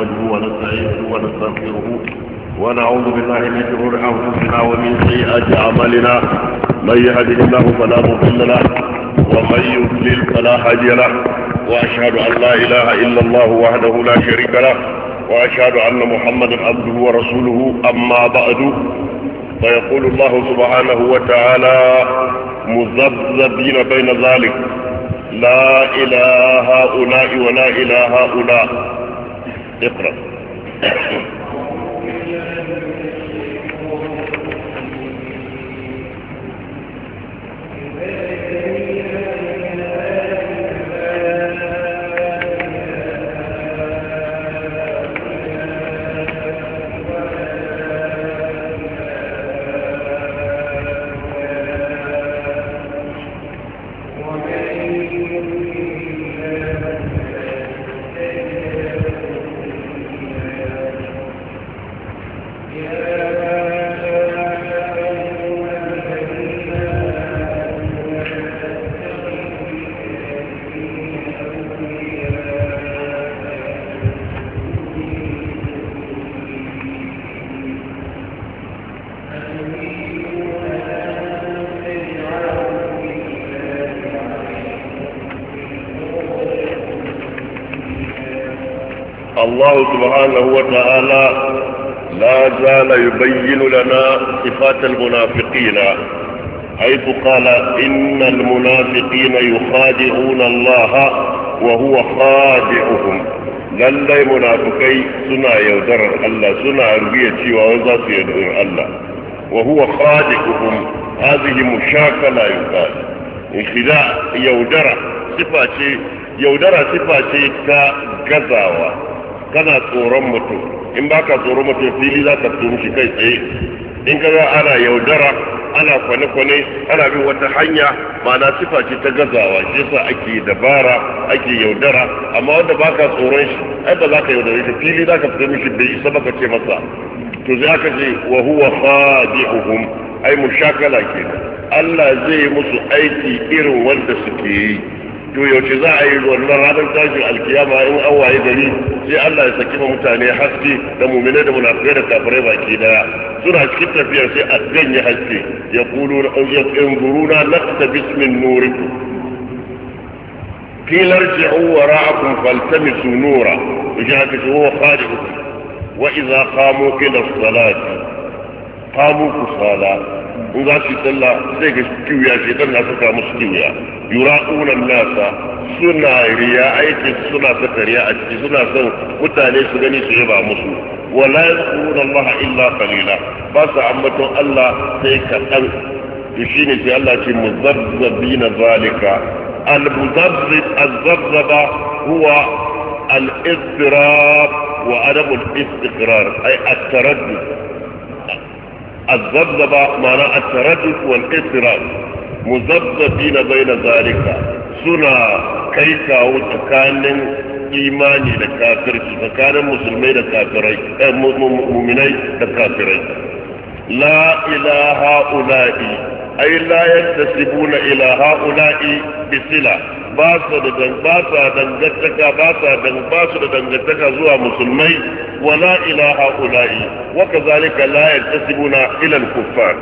نحمده ونستعينه ونستغفره ونعوذ بالله من شرور انفسنا ومن سيئات اعمالنا. من يهده الله فلا مضل له ومن يضلل فلا هادي له، واشهد ان لا اله الا الله وحده لا شريك له، واشهد ان محمدا عبده ورسوله. اما بعد، فيقول الله سبحانه وتعالى مذبذبين بين ذلك لا إله هؤلاء ولا إله هؤلاء. اقرأ. الله سبحانه وتعالى لا زال يبين لنا صفات المنافقين، حيث قال إن المنافقين يخادعون الله وهو خادعهم. للي منافقي سنا يودر الله، سنا ربيتي ووزات يدر الله وهو خادعهم. هذه مشاكلة يقال انخداع. يودر صفة كغزاوة. kana tsoron mutum, in baka tsoron mutum fili za ka fito mishi kai tsaye. in ka ga ana yaudara, ana kwane-kwane, ana bin wata hanya, ma'ana sifa ce ta gazawa. shi yasa ake dabara, ake yaudara. amma wanda baka tsoron shi, ai ba za ka yaudare shi, fili za ka fito mishi, bai isa baka ce masa. to sai aka ce wa huwa khadi'uhum, ai mushakala kenan. Allah zai musu aiki irin wanda suke yi. to yaushe za a yi wannan ranar tashin alkiyama in an waye gari? sai Allah ya saki mutane haske da mu'minai da munafikai da kafirai baki daya. suna cikin tafiya sai a ganye haske, ya kulu yanzuruna naqtabis min nurikum qila irji'u wara'akum faltamisu nura wajhaka huwa khadi'ukum wa idha qamu ila as-salati qamu kusala. in za su yi sallah sai ga kiwiya ce dan na saka musu kiwiya. yura'una nasa, suna riya, aiki suna saka riya a ciki, suna son mutane su gani su yaba musu. wala yadhkuruna Allah illa qalila, ba su ambaton Allah sai kaɗan. to shine sai Allah ce muzabbina zalika. al-muzabbib az-zabzaba huwa al-istirab wa adam al-istiqrar, ay at-taraddud. الذبذبة معنى التردد والاضطراب. مذبذبين بين ذلك، سنة كيكا وتكان إيماني لكافر، تكان مسلمين لكافرين، مؤمنين لكافرين. لا إلى هؤلاء، أي لا ينتسبون إلى هؤلاء بصلة. باسا دنگتك زوا مسلمي، ولا إلى هؤلاء، وكذلك لا ينتسبون إلى الكفار.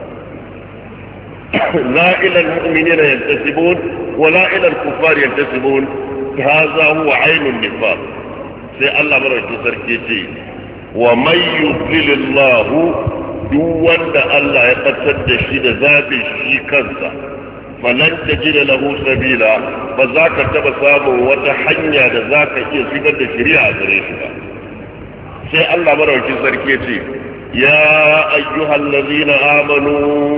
لا إلى المؤمنين ينتسبون ولا إلى الكفار ينتسبون. هذا هو عين النفاق. سي الله مرة تسركيتي ومن يضلل الله، دون الله يقصد شيء ذات الشيء كنسا، falan tajida lahu sabila, ba za ka taba samun wata hanya da za ka iya shigar da shari'a a gare shi ba. sai Allah madaukakin sarki ce ya ayyuhal ladzina amanu,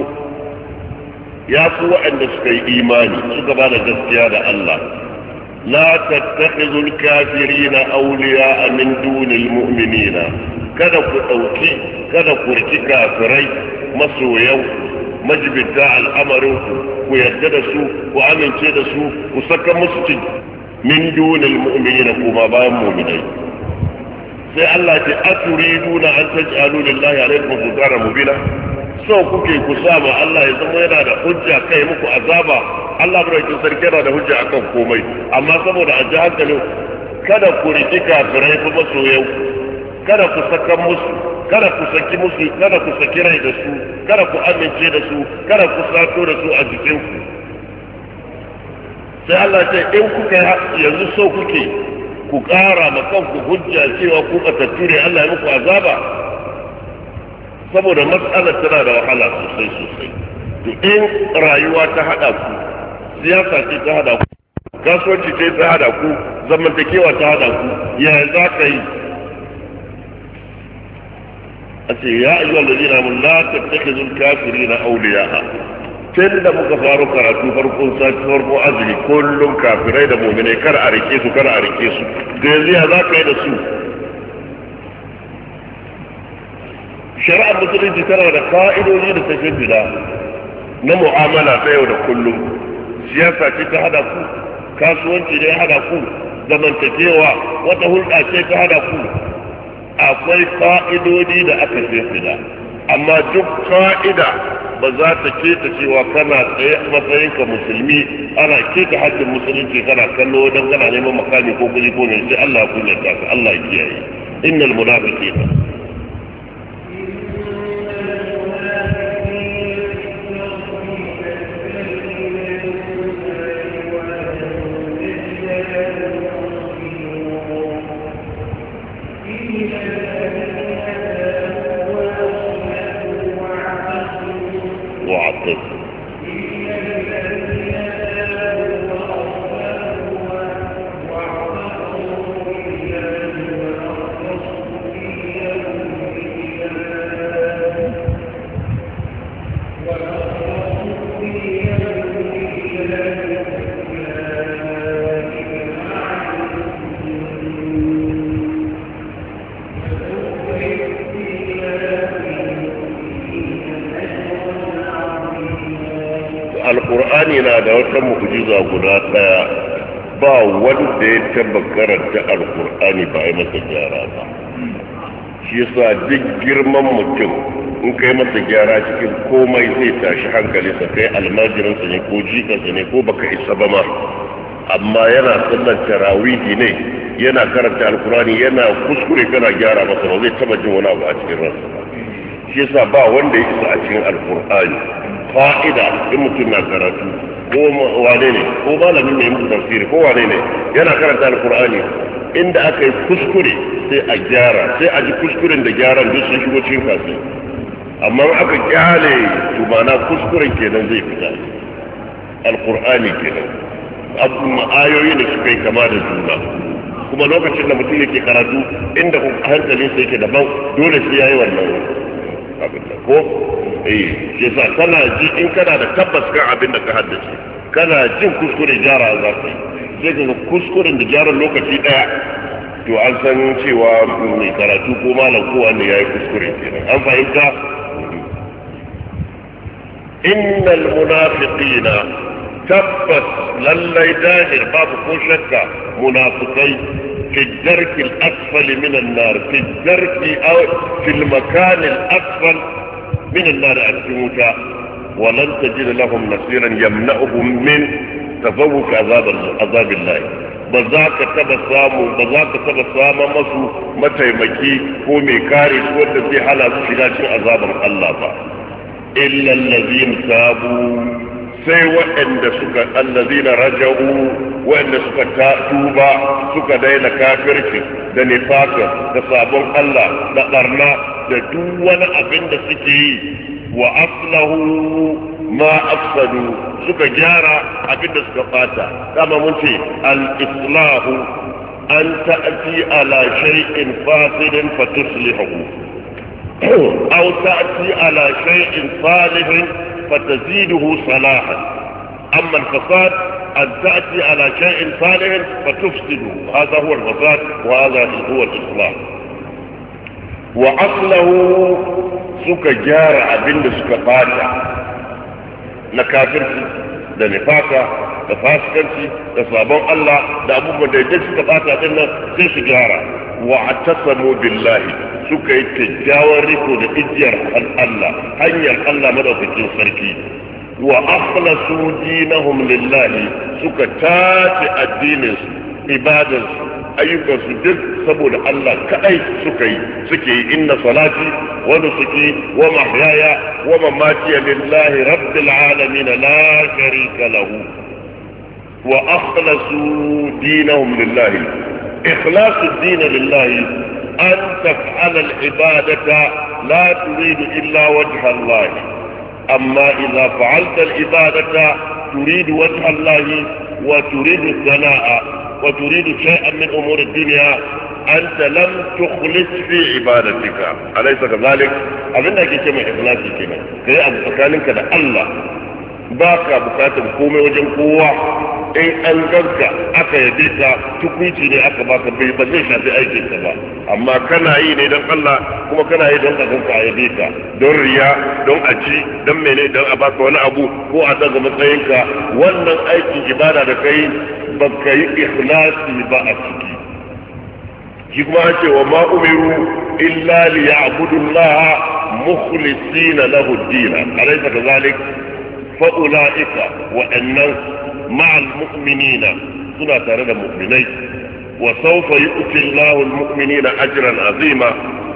ya ku waɗanda suka yi imani suka ba da gaskiya da Allah, la tattakhidul kafirina awliya'a min dunil mu'minina, kada ku riki kafirai masoyan majibinta al'amarin ku yarda da su, ku amince da su, ku saka musu cin min dunil mu'minina, kuma bayan mu'minai. sai Allah ce aturiduna an taj'alu lillahi alaykum sultanan mubina, so kuke ku sama Allah ya zama yana da hujja kai muku azaba. Allah barkin sarki yana da hujja akan komai, amma saboda a ji hankalin kada ku riki kafirai fa masoyan, kada ku saka musu, kada ku saki musu, kada ku saki rai da su, kada ku amince da su, kada ku sato da su a jikinku. sai Allah ce in kuka yanzu so kuke ku ƙara ma kanku hujja cewa ku batattu ne Allah ya muku azaba, saboda matsalar tana da wahala sosai sosai. To in rayuwa ta hada ku, siyasa ce ta hada ku, kasuwanci ce ta hada ku, zamantakewa ta hada ku, ya za ka yi? a ce ya ayyuhal ladina amanu la tattakhidul kafirina awliya'a. tun da muka faru karatu farko azumi kullum kafirai da mu'minai kar a rike su, kar a rike su. Da yanzu ya za ka yi da su? shari'ar musulunci tana da ka'idoji da ta shimfiɗa na mu'amala ta yau da kullum. siyasa ce ta hada ku, kasuwanci ne ya hada ku, zamantakewa wata hulɗa ce ta hada ku. akwai ka'idodi da aka shimfiɗa, amma duk ka'ida ba za ta keta cewa kana tsaye matsayinka musulmi ana keta haddin musulunci kana kallo don kana neman makami ko kuɗi ko ne sai Allah ya kunyata ka, Allah ya kiyaye. innal munafiqina alkur'ani na da wata mu'jiza guda daya, ba wanda ya taba karanta alkur'ani ba ya masa gyara ba. shi yasa duk girman mutum in kai masa gyara cikin komai zai tashi hankalinsa, kai almajiransa ne ko jikansa ne ko baka isa ba ma, amma yana sallar tarawihi ne yana karanta alkur'ani yana kuskure kana gyara masa, ba zai taba jin wani abu a cikin ransa ba. shi yasa ba wanda ya isa a cikin alkur'ani. fa'ida in mutum na karatu ko wane ne ko malamin mai mutu tafsiri ko wane ne yana karanta alkur'ani, inda aka yi kuskure sai a gyara, sai a ji kuskuren da gyaran duk sun shigo cikin kasu. amma aka kyale tumana kuskuren kenan zai fita. alkur'ani kenan ayoyi da suka yi kama da juna, kuma lokacin da mutum yake karatu inda hankalinsa yake daban dole sai ya yi wannan abin da ko shi yasa kana ji in kana da tabbas kan abin da ka haddace, kana jin kuskure gyara za ka yi, sai ka kuskuren da gyaran lokaci daya, to an san cewa mai karatu ko malam ko wanda yayi kuskure kenan. an fahimta. innal munafiqina, tabbas lallai dahir babu ko shakka munafikai في الدرك الأسفل من النار، في الدرك أو في المكان الأسفل من النار أكتموتا، ولن تجد لهم نصيرا يمنعهم من تفوق عذاب الله. بذاك تبسام مسو متيمكي كومي كارث والذي حلا سشغاش عذاب الله با. إلا الذين تابوا، sai waɗanda suka allazina raja'u, waɗanda suka tuba suka daina kafirci da nifaka da sabon Allah da barna da duk wani abin da suke yi, wa aslahu ma afsadu, suka gyara abin da suka fata. dama mun ce al-islahu an ta'ti ala shay'in fasidin fatuslihu aw ta'ti ala shay'in salihin فتزيده صلاحا. أما الفساد أن تأتي على شيء صالح فتفسده، هذا هو الفساد وهذا هو الإصلاح. وأصله سك جار عبد سك فاجع نكافرتي da nifaka da fasikanci da sabon Allah da abubuwan da yake suka fata din nan sai su gyara. wa atasamu billahi, suka yi kyakkyawan riko da ijiyar Allah, hanyar Allah madaukakin sarki. wa akhlasu dinahum lillahi, suka tace addinin su, ibadarsu ayyukan su duk saboda Allah kadai suke yi inna salati wa nusuki wa mahyaya wa mamati lillahi rabbil alamin la sharika lahu wa akhlasu dinahum lillahi ikhlasu ad-din lillahi an taf'ala al-ibadata la turidu illa wajha Allah amma idha fa'alta al-ibadata turidu wajha Allah wa turidu thana'a وتريد شيئا من امور الدنيا انت لم تخلص في عبادتك اليس كذلك abinda ake ce mai ikhlasi kenan kai abu tsakaninka da Allah baka bukatar komai wajen kowa in an ganka aka yabe ka tukunci ne aka baka bai ba zai shafi aikin ka ba amma kana yi ne don Allah kuma kana yi don ka yabe ka don riya don aji don mene don a baka wani abu ko a daga matsayinka wannan aikin ibada da kai baka yi ikhlasi ba a ciki shi kuma an ce wa ma umiru illa liya'budu Allah mukhlisina lahu ad-din alaysa kadhalik fa ulaika wa annan ma'al mu'minina suna tare da mu'minai wa sawfa yu'ti Allahu al-mu'minina ajran azima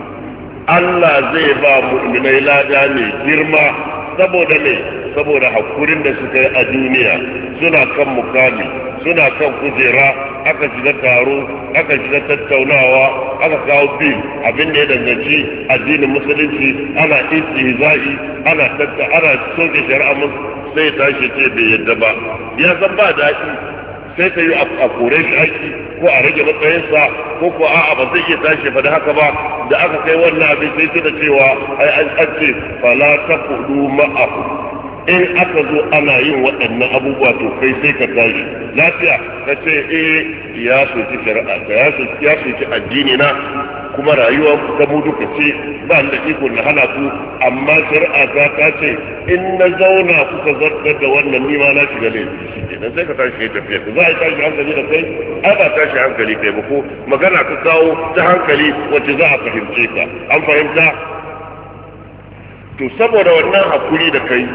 Allah zai ba mu'minai lada ne girma saboda me saboda hakurin da suka yi a duniya suna kan mukami suna kan kujera aka shiga taro aka shiga tattaunawa aka kawo bil abin da ya danganci addinin musulunci ana istihza'i ana soke shari'a sai tashi ce bai yadda ba ya san ba daɗi sai ta yi a kore shi aiki ko a rage matsayinsa ko ko a'a ba zai iya tashi fa da haka ba da aka kai wannan abin sai suna cewa ai an ce fala taqudu ma'ahu in aka zo ana yin waɗannan abubuwa to kai sai ka tashi lafiya ka ce ya soki shari'a ya soki addini na kuma rayuwa ta mu duka ce ba da iko na hana ku amma shari'a ta ce in na zauna kuka zartar da wannan nima na shiga laifi shi kenan sai ka tashi kai tafiya za a yi tashi hankali da kai ai ba tashi hankali kai ba ko magana ka kawo ta hankali wacce za a fahimce ka an fahimta to saboda wannan hakuri da kai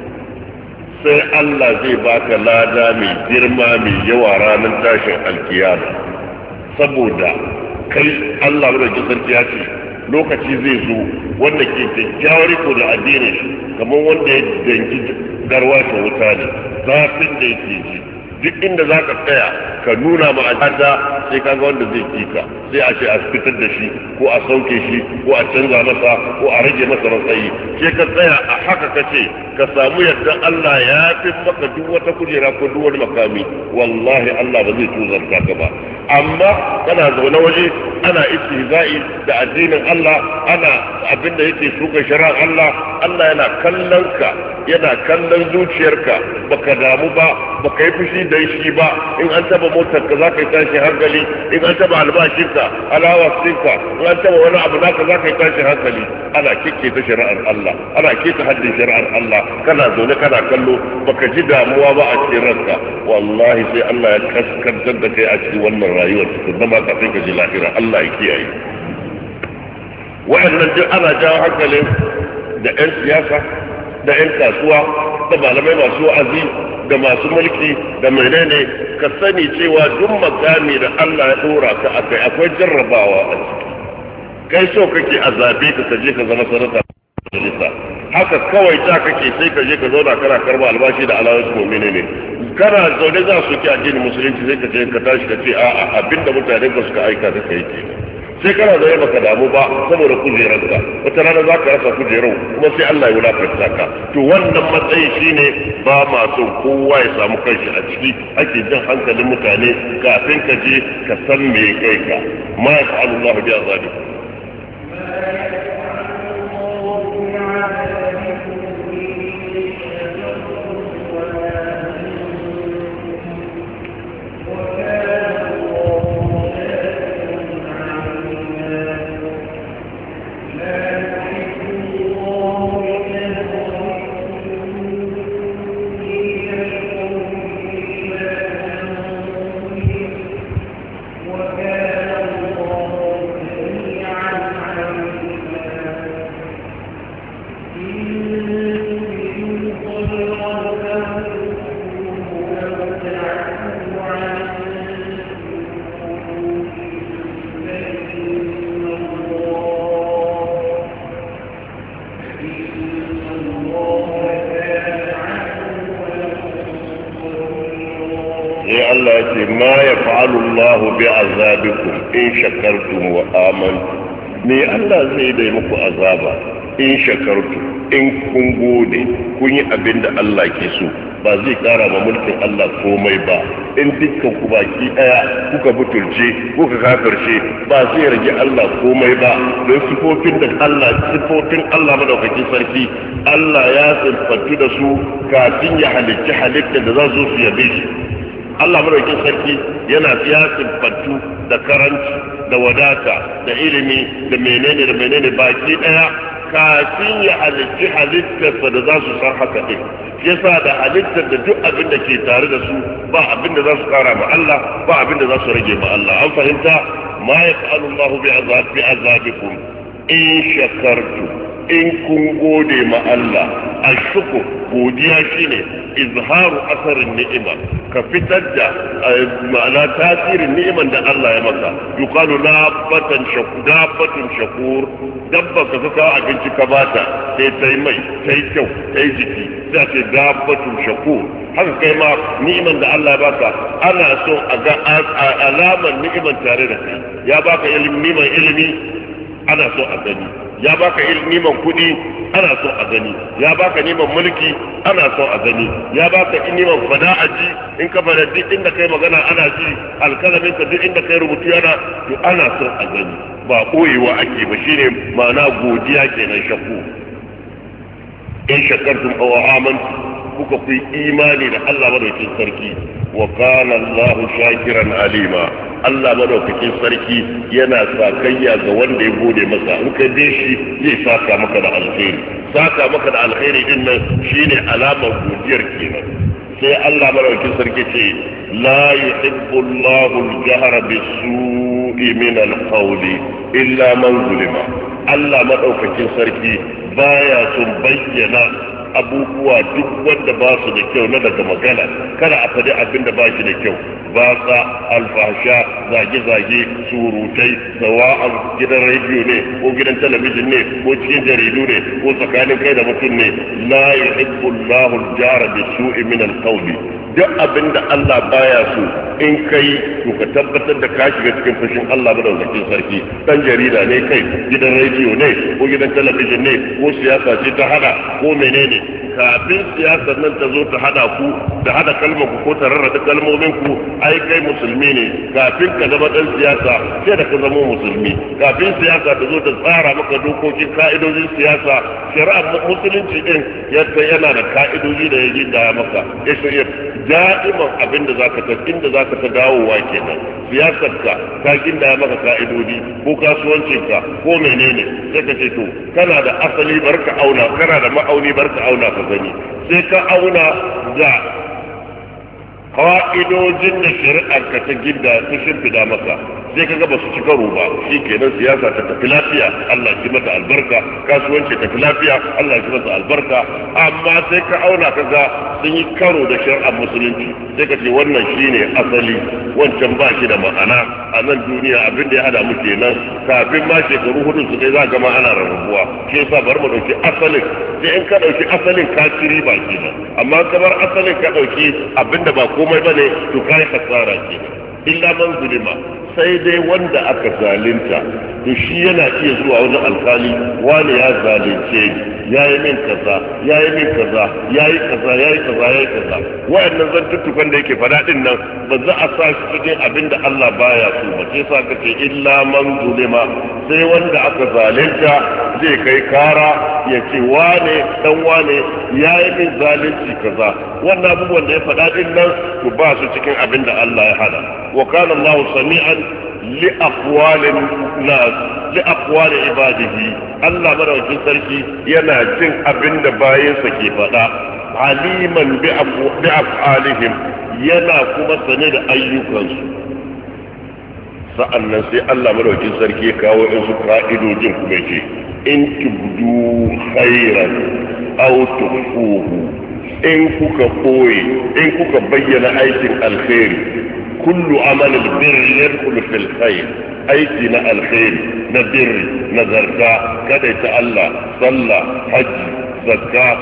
sai Allah zai baka lada mai girma mai yawa ranar tashin alkiyama saboda kai Allah da sarki ya ce lokaci zai zo wanda ke kyakkyawar riko da addinin shi kamar wanda ya danki garwashin wuta ne zafin da yake ji duk inda za ka tsaya ka nuna ma al'ada sai kaga wanda zai kika sai a ce a fitar da shi ko a sauke shi ko a canza masa ko a rage masa matsayi sai ka tsaya a haka ka ce ka samu yadda Allah ya fi maka duk wata kujera ko duk wani makami wallahi Allah ba zai tuzarta ka ba amma kana zaune waje ana istihza'i da addinin Allah ana abinda yake shuka shari'ar Allah Allah yana kallon ka yana kallon zuciyarka baka damu ba baka yi fushi da shi ba in an taba motar ka za ka yi tashi hankali in an taba albashinka alawasinka in an taba wani abu naka za ka yi tashi hankali ana kike ta shari'ar Allah ana kike haddin shari'ar Allah kana zaune kana kallo baka ji damuwa ba a cikin ranka wallahi sai Allah ya kaskantar da kai a cikin wannan rayuwar tukunna ma kafin ka ji lahira Allah ya kiyaye wa'annan duk ana jawo hankalin da 'yan siyasa da 'yan kasuwa da malamai masu wa'azi da masu mulki da menene ka sani cewa duk makami da Allah ya dora ka akai akwai jarrabawa a ciki kai so kake a zabe ka je ka zama sanata majalisa haka kawai ta kake sai ka je ka zauna kana karba albashi da alawar mu'mini ne kana zaune za su ki addinin musulunci sai ka je ka tashi ka ce a'a abinda mutane ba su ka aika ka kai kenan sai kana da yaba ka damu ba saboda kujerarka wata rana za ka rasa kujerar kuma sai Allah ya wulakanta ka to wannan matsayi shine ba ma son kowa ya samu kanshi a ciki ake jin hankalin mutane kafin ka je ka san me kai ka ma yaf'alu Allah bi azabikum ما يفعل الله بعذابكم إن شكرتم وآمنتم me Allah zai dai muku azaba in shakartu in kun gode kun yi abin da Allah ke so ba zai kara ma mulkin Allah komai ba in dukkan ku baki daya kuka butulce kuka kafirce ba zai rage Allah komai ba don sifofin Allah madaukakin sarki Allah ya tsinfantu da su kafin ya halicci halitta da za su yabe shi. Allah madaukakin sarki yana tsinfantu da karanci da wadata da ilimi da menene baki daya kafin ya halicci halittarsa da za su san haka din. Yasa da halittar da duk abin da ke tare da su ba abin da za su kara ma Allah ba abin da za su rage ma Allah. An fahimta ma yaf'alu Allah bi azabikum in shakartu in kun gode ma Allah. Ashkur godiya shine izharu asarin ni'ima ka fitar da ma'ana tasirin ni'iman da Allah ya maka. Yuqalu dabbatun shakur dabba ka kawo abinci ka bata sai ta yi mai ta yi kyau ta yi jiki za ce dabbatun shakur. Haka kai ma ni'iman da Allah ya baka ana so a ga alamar ni'iman tare da kai. Ya baka ilimi ana so a gani, ya baka niman kudi ana so a gani, ya baka niman mulki ana so a gani, ya baka niman fada'aji in ka fada duk inda kai magana ana ji, alkalamin ka duk inda kai rubutu yana to ana so a gani ba koyewa ake ba. shine ma'ana godiya kenan shakku. in shakartum aw amantum kuka fi imani da Allah madaukakin sarki wa kana Allahu shakiran alima. Allah madaukakin sarki yana sakayya ga wanda ya gode masa. In ka bi shi zai saka maka da alheri. Saka maka da alheri din nan shine alamar godiyar kenan. Sai Allah madaukakin sarki ce la yuhibbu Allahu al-jahra bis-su'i min al-qawli illa man zulima. Allah madaukakin sarki baya son bayyana abubuwa duk wanda ba su da kyau na daga magana. Kada a faɗi abin da ba shi da kyau, batsa, alfasha, zage-zage, surutai, sawa'an gidan rediyo ne ko gidan talabijin ne ko cikin jaridu ne ko tsakanin kai da mutum ne. la yuhibbu Allahu al-jahra bis-su'i min al-qawli. duk abin da Allah baya so in kai to ka tabbatar da ka shiga cikin fushin Allah madaukakin sarki. Dan jarida ne kai, gidan rediyo ne ko gidan talabijin ne ko siyasa ce ta hada ko menene, kafin siyasar nan ta zo ta hada ku da hada kalmar ku ko ta rarrada kalmomin ku ai kai musulmi ne. Kafin ka zama dan siyasa sai da ka zama musulmi. Kafin siyasa ta zo ta tsara maka dokokin ka'idojin siyasa, shari'ar musulunci din yana da ka'idoji da ya gindaya maka. Da'iman abin da zaka ta inda zaka ta dawowa kenan. Siyasar ka ta gindaya maka ka'idoji ko kasuwancin ka ko menene, sai ka ce to kana da asali barka auna, kana da ma'auni barka auna ka gani. Sai ka auna da ka'idojin da shari'ar ka ta ginda ta shimfida maka, sai ka ga ba su ci karo ba, shi kenan siyasa ta tafi lafiya, Allah ya mata albarka. Kasuwanci ta tafi lafiya, Allah ya mata albarka. Amma sai ka auna ka ga sun yi karo da shari'ar musulunci, sai ka ce wannan shine asali, wancan ba shi da ma'ana. A nan duniya abin da ya hada mu kenan. Kafin ma shekaru hudu su kai za ga ma ana rarrabuwa. Shi yasa bari mu dauki asalin, sai in ka dauki asalin ka ci riba kenan. Amma kamar asalin ka dauki abin da ba komai bane to kai kasara kenan. Illa man zulima, sai dai wanda aka zalunta to shi yana iya zuwa wajen alkali, wani ya zalunce ni, yayi min kaza, yayi min kaza, yayi kaza, yayi kaza, yayi kaza. Wa'annan zantuttukan da yake fada din nan ba za a sa shi cikin abin da Allah baya so ba. Sai sa kace illa man zulima, sai wanda aka zalunta zai kai kara ya ce wane dan wane yayi min zalunci kaza. Wannan abubuwan da ya fada din nan to ba su cikin abin da Allah ya hada. وكان الله سميعا لأقوال الناس لأقوال عباده. الله مروجين سركي ينا جن أبن باين سكي فدا عليما بأفعالهم ينا كما سند أيوكاس. sa'annan sai Allah madaukakin sarki ya kawo su ka'idojin kuma ce in tubdu khairan aw tukhfuhu, in kuka koyi in kuka bayyana aikin alkhairi. kullu amal albir yadkhulu fil khair, aiki na alkhairi na birri na zarga kada ta Allah, sallah, hajji, zakka,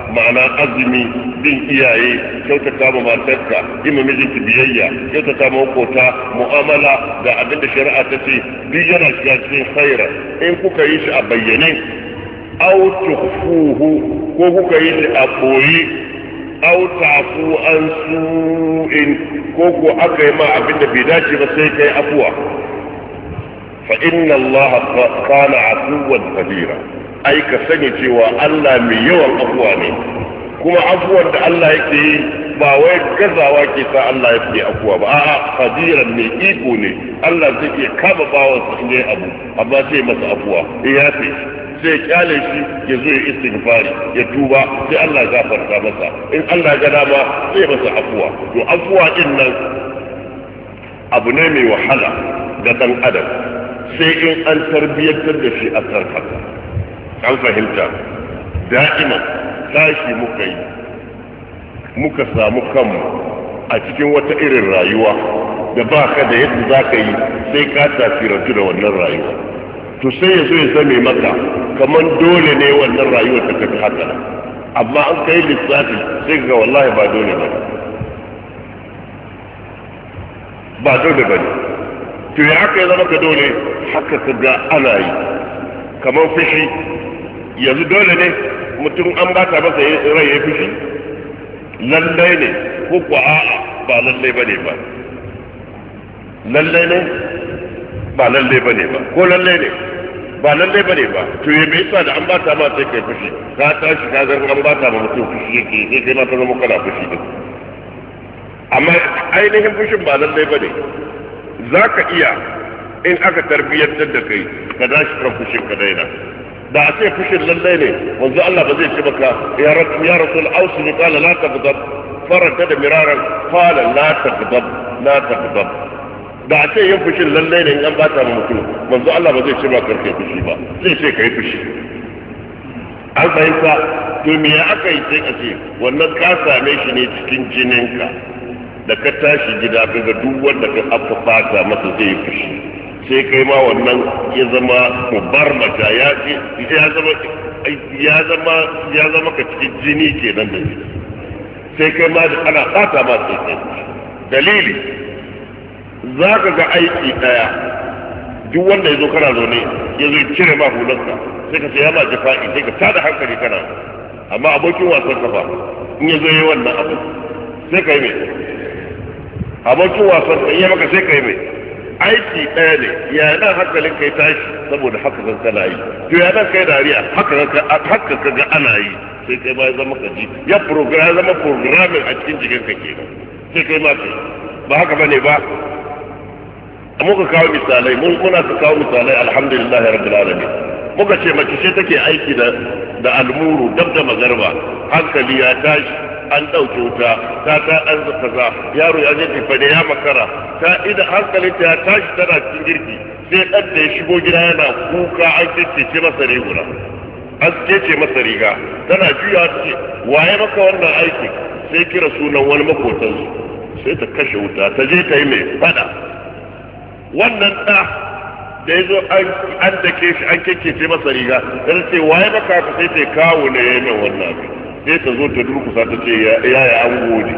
ma'ana azumi, bin iyaye, kyautata ma matarka, yi ma mijinki biyayya, kyautata ma makota, mu'amala da abinda shari'a ta ce duk yana shiga cikin khaira. In kuka yi shi a bayyane aw tukhfuhu ko kuka yi shi a boye aw ta'fu an su'in ko aka yi ma abinda bai dace ba sai kai afuwa fa inna Allah kana afuwan kabira. Ai ka sani cewa Allah mai yawan afuwa ne, kuma afuwan da Allah yake yi ba wai gazawa ke sa Allah yake afuwa ba, a'a kadiran ne, iko ne. Allah zai iya kama bawansa in yayi abu amma sai masa afuwa ya ce sai kyale shi ya zo ya istighfari ya tuba sai Allah ya gafarta masa. In Allah ya ga dama sai masa afuwa. To afuwa din nan abu ne mai wahala ga dan adam sai in an tarbiyyantar da shi a kan haka. An fahimta da'iman tashi muka yi muka samu kanmu a cikin wata irin rayuwa da ba ka da yadda za ka yi sai ka tasirantu da wannan rayuwa, to sai ya zo ya zame maka kamar dole ne wannan rayuwar ta tafi haka. Amma an kai lissafi sai ga wallahi ba dole ba, ba dole ba ne. To ya haka ya zama ka dole haka ka ga ana yi kamar fushi. Yanzu dole ne mutum an ba ta masa rai ya fushi? Lallai ne ko kuwa a'a ba lallai ba ne ba? Lallai ne ba lallai ba ne ba, ko lallai ne ba lallai ba ne ba. To ya bai sa da an ba ta ma sai kai fushi, ka tashi ka zan an ba ta ma mutum fushi yake sai kai ma ta zama kana fushi din. Amma ainihin fushin ba lallai ba ne. Za ka iya in aka tarbiyyantar da kai ka dashi kan fushin ka daina. Da a ce fushin lallai ne wanzu Allah ba zai ce maka ya rasul ausini qala la taghdab farada da miraran qala la taghdab la taghdab. Da a ce yin fushin lallai ne in an bata ma mutum wanzu Allah ba zai ce maka karkai fushi ba, zai ce kai fushi. An fahimta? To me ya aka yi sai a ce wannan ka same shi ne cikin jininka da ka tashi gida kaga duk wanda ka aka bata masa zai fushi, sai kai ma wannan ya zama mubarmata ya zama ka cikin jini kenan da shi, sai kai ma ana fata ma sai kai. Dalili za ka ga aiki daya duk wanda ya zo kana zo ne ya zo cire ma hulanka sai ka ce ya ma jafa'i sai ka tada hankali kana. Amma abokin wasan kafa in ya zo yi wannan abu sai ka yi mai, abokin wasan ka yi maka sai ka yi mai. Aiki ɗaya ne, ya nan hankalin kai tashi saboda haka kan kana yi, to ya nan kai dariya haka ka ga ana yi, sai kai ma ya zama ka ji ya zama programming a cikin jikin ka kenan, sai kai ma kai ba haka bane ba. Muka kawo misalai, muna ka kawo misalai alhamdulillah rabbil alamin. Muka ce mace ce take aiki da almuru dab da magarba, hankali ya tashi an ɗauke wuta ta an kaza, yaro ya je tafane ya makara, ta idan hankalin ta ya tashi tana cikin girki, sai ɗan da ya shigo gida yana kuka an cece masa riguna, an cece masa riga, tana juya ta ce waye maka wannan aiki, sai kira sunan wani makotansu, sai ta kashe wuta ta je ta yi mai fada. Wannan ɗa da ya zo an dake shi an kekece masa riga, ta ce waye maka haka, sai ta kawo ne ya yi mai wannan abin, sai ta zo ta durkusa ta ce yaya an gode.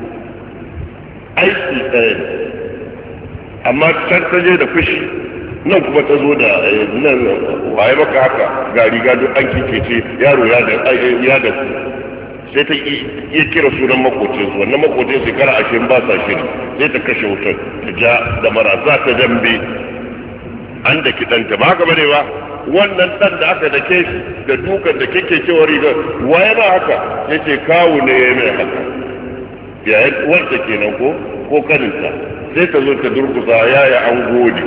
Aiki ɗaya ne, amma can ta je da fushi, nan kuma ta zo da nan waye maka haka ga riga duk an kikece yaro ya da su, sai ta iya kira sunan makocinsu, wannan makocin shekara 20 ba sa shiri, sai ta kashe wutar ta ja da mara za ta dambe an da kiɗanta ba haka bane ba. Wannan ɗan da aka dake shi da dukan da kike cewa rigar waye ba haka, yace kawu ne ya mai haka, yayin wanda kenan ko kaninta, sai ta zo ta durkusa yaya an gode.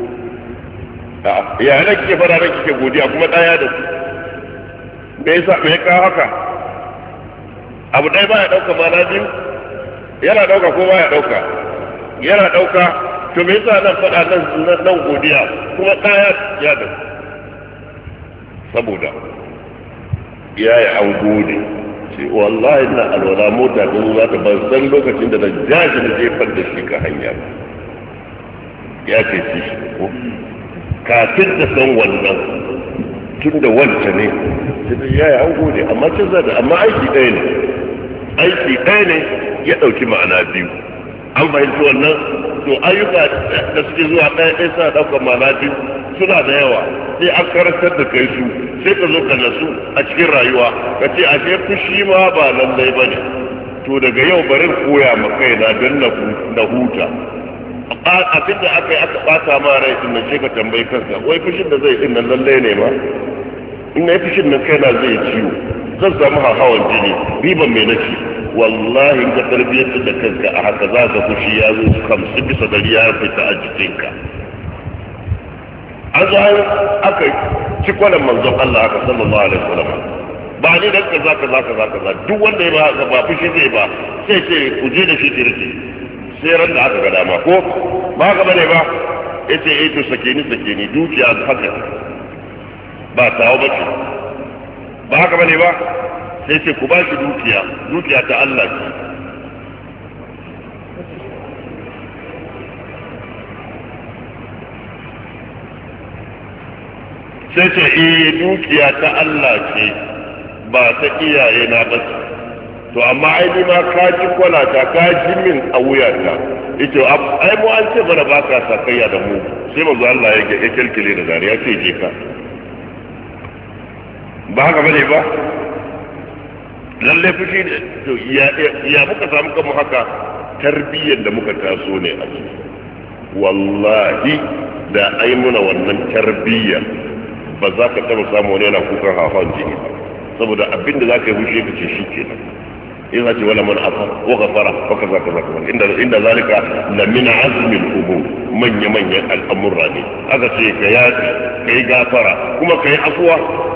Yayin da kike fara ran kike godiya kuma ɗaya da su, me yasa me ka haka? Abu ɗaya baya ɗauka mana biyu, yana ɗauka ko baya ɗauka? Yana ɗauka. To me yasa nan faɗa nan godiya kuma ɗaya ya da su? Saboda yaya an gode, ce wallahi na alwala mota ta zo za ta ban san lokacin da na jaji na jefar da shi ka hanya ba, ya ce shi ko kafin da san wannan tun da wanta ne ya an gode amma canza da amma aiki ɗaya ne ya ɗauki ma'ana biyu an fahimci wannan to ayyuka da suke zuwa ɗaya suna ɗaukar ma'ana biyu suna da yawa sai an karantar da kai su sai ka zo ka nasu a cikin rayuwa ka ce ashe fushi ma ba lallai ba ne to daga yau barin koya ma kaina don na huta abin da aka yi aka bata ma rai din nan sai ka tambayi kanka wai fushin da zai din nan lallai ne ma in na yi fushin nan kaina zai ciwo zan samu hawan jini riban mai naci wallahi in ka tarbiyyar da kanka a haka za ka fushi ya zo 50% ya fita a jikinka an zo aka ci kwanan manzon Allah aka sallallahu alaihi wasallam ba ni da kaza duk wanda ya ba fushi zai ba sai ce ku je da shi kirki sai ran da aka ga dama ko ba haka bane ba yace to sake ni dukiya haka ba tawo bace ba haka bane ba sai ce ku ba shi dukiya ta Allah ce sai ce dukiya ta Allah ce ba ta iyaye na ba to amma ai ni ma ka ji kwalata ka ji min a wuyata ito ai mu an ce mana ba ka sakayya da mu sai manzo Allah ya kirkire da dariya ce je ka ba haka bane ba lalle fushi to ya muka samu kanmu haka tarbiyyar da muka taso ne a ciki wallahi da ai muna wannan tarbiyya ba za ka taba samu wani yana kukan hawan jini ba saboda abinda za ka yi fushi ka ce shi kenan in ce wala man afa wa ghafara wa kaza inda zalika la min azmi al-umur manya al'amurra ne aka ce ka yafi kai gafara kuma kai afwa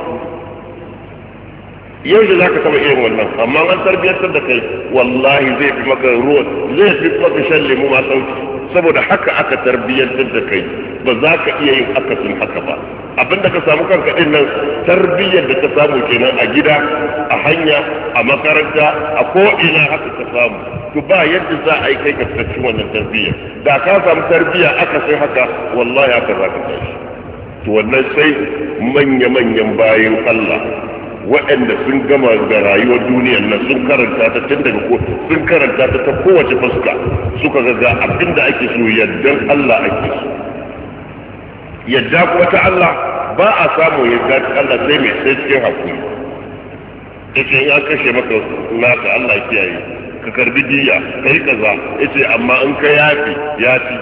yanzu zaka taba irin wannan amma an tarbiyyar da kai wallahi zai fi maka ruwa zai fi maka shan lemu ma sauki saboda haka aka tarbiyyar da kai ba za ka iya yin akasin haka ba abinda ka samu kanka din nan tarbiyyar da ka samu kenan a gida a hanya a makaranta a ko ina haka ka samu to ba yadda za a yi kai ka tafi wannan tarbiyyar da ka samu tarbiyya aka sai haka wallahi haka za ka tashi to wannan sai manya-manyan bayan Allah waɗanda sun gama da rayuwar duniyar nan sun karanta ta tun daga sun karanta ta kowace fuska suka ga abinda ake so yaddan Allah ake so yadda kuma ta Allah ba a samu yadda ta Allah sai mai sai cikin hakuri yace ya kashe maka naka Allah kiyaye ka karbi diya kai kaza yace amma in ka yafi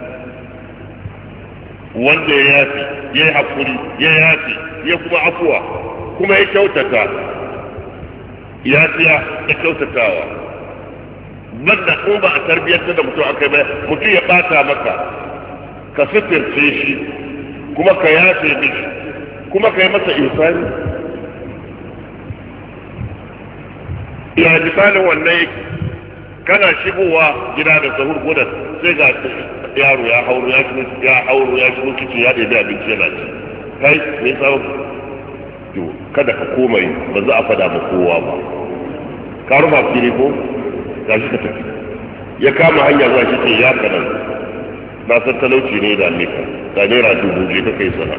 wanda ya yafi ya yi hakuri ya yafi ya kuma afuwa kuma ya kyautata ya kyautatawa banda ko ba a tarbiyyar da mutum aka yi mutum ya bata maka ka sitirce shi kuma ka yafe mishi kuma ka yi masa ihsani ya misalin wannan yake kana shigowa gida da sahur gudan sai ga yaro ya hauro ya shigo kici ya ɗebi abinci yana ci kai me sabon to kada ka komai ba za a fada ma kowa ba ka rufa fili ko gashi ka tafi ya kama hanya zuwa shi ce ya kanan na san talauci ne da nika ga naira 1000 je ka kai sana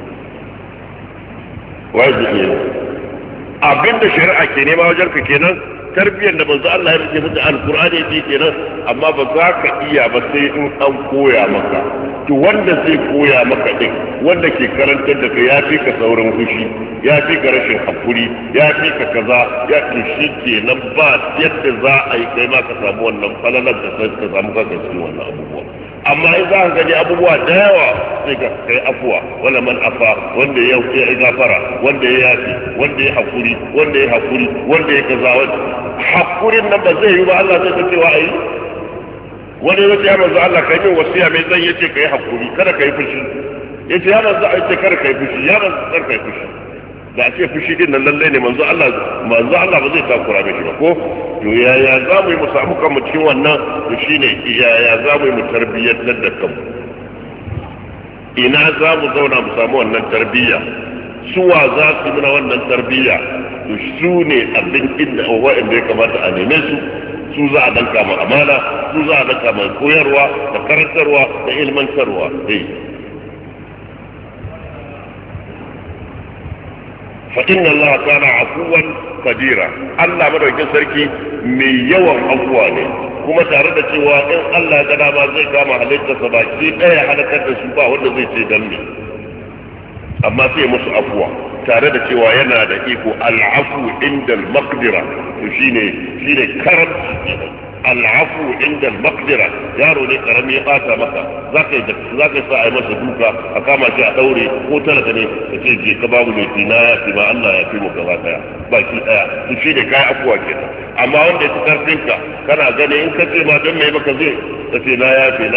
wai zai yi abinda shari'a ke nema wajen ka kenan tarbiyyar da manzo Allah ya rike mutu alqur'ani yake kenan amma ba za ka iya ba sai in an koya maka to wanda zai koya maka din wanda ke karantar da kai ya fi ka saurin fushi ya fi ka rashin hakuri ya fi ka kaza ya fi shi kenan ba yadda za a yi kai ma ka samu wannan falalar da sai ka samu kanka cikin wannan abubuwa amma in za ka gani abubuwa da yawa sai ka kai afuwa wala man afa wanda ya gafara wanda ya yafi wanda ya hakuri wanda ya hakuri wanda ya kaza hakurin nan ba zai yi ba Allah zai ta cewa ai wani yace ya manzo Allah kai min wasiya mai zan yace kai hakuri kada kai fushi yace ya manzo Allah yace kada kai fushi ya manzo kada kai fushi da ce fushi din nan lalle ne manzo Allah ba zai takura mishi ba ko to yaya za mu yi mu samu kanmu cikin wannan to shine yaya za mu yi mu tarbiyyar da kanmu ina za mu zauna mu samu wannan tarbiyya suwa za su yi mana wannan tarbiyya to su ne abin inda wa'anda ya kamata a neme su za a danka ma amana su za a danka ma koyarwa da karantarwa da ilmantarwa فإن الله كان عفوا قديرا الله مدوكين sarki mai yawan afuwa ne kuma tare da cewa in Allah ya gada ma zai kama halittarsa baki ɗaya halakar da su ba wanda zai ce dan me amma sai musu afuwa tare da cewa yana da iko al'afu inda al-maqdira to shine karamci al'afu inda al-maqdira yaro ne karami ya bata maka zaka sa a yi masa duka a kama shi a daure ko talaka ne ka ce je ka babu mai tina ya fi ma Allah ya fi mu gaba daya baki daya to shi ne kai afuwa kenan amma wanda ya karfin ka kana gani in ka ce ma dan mai maka zai ka ce na ya fi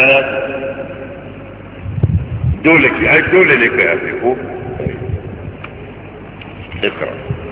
dole ne ka yafe ko اقرأ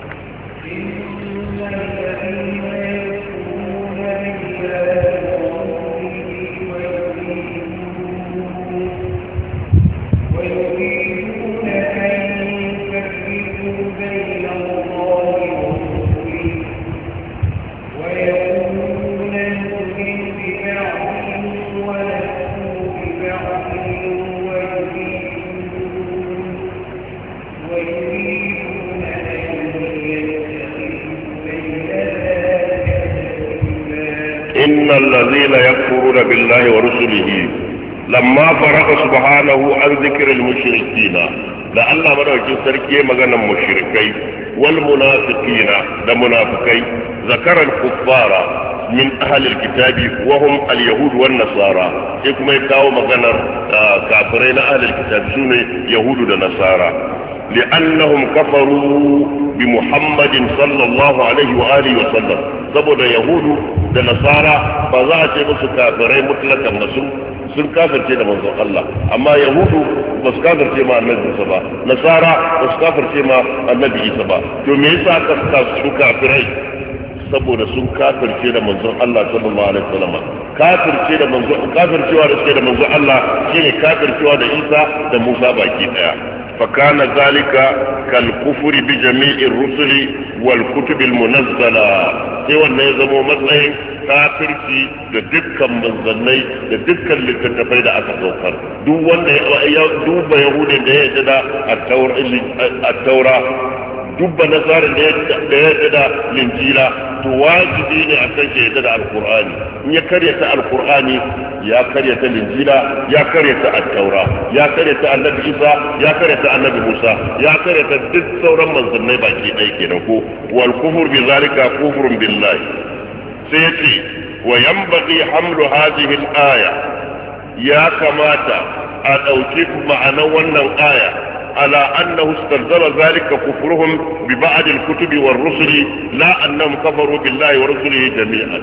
إن الذين يكفرون بالله ورسله لما فرق سبحانه عن ذكر المشركين لأن مدوكين سركي مغنى المشركين والمنافقين لمنافقين ذكر الكفار من أهل الكتاب وهم اليهود والنصارى كما يكاو مغنى كافرين أهل الكتاب سنة يهود ونصارى لأنهم كفروا بمحمد صلى الله عليه وآله وسلم saboda yahudu da nasara ba za a ce musu kafirai mutlakan ba sun kafirce da manzon Allah amma yahudu ba su kafirce ma annabi Isa ba nasara ba su kafirce ma annabi Isa ba to me yasa aka saka su kafirai saboda sun kafirce da manzon Allah sallallahu alaihi wasallam kafircewa da suke da manzon Allah shine kafircewa da Isa da Musa baki daya فكان ذلك كالكفر بجميع الرسل والكتب المنزلة sai wannan ya zamo matsayin kafirci da dukkan manzannai da dukkan littattafai da aka saukar duk wanda ya duba yahudin da ya yadda da at-taura dubba nasarar da ya yadda da linjila to wajibi ne a kan yadda da alkur'ani in ya karyata alkur'ani ya karyata linjila ya karyata at-taura ya karyata annabi isa ya karyata annabi musa ya karyata duk sauran manzannai baki ɗaya kenan ko wal kufur bi zalika kufrun billahi sai yace wa yanbaghi hamlu hadhihi al-aya ya kamata a ɗauki ma'anar wannan aya على أنه استلزم ذلك كفرهم ببعض الكتب والرسل لا أنهم كفروا بالله ورسله جميعا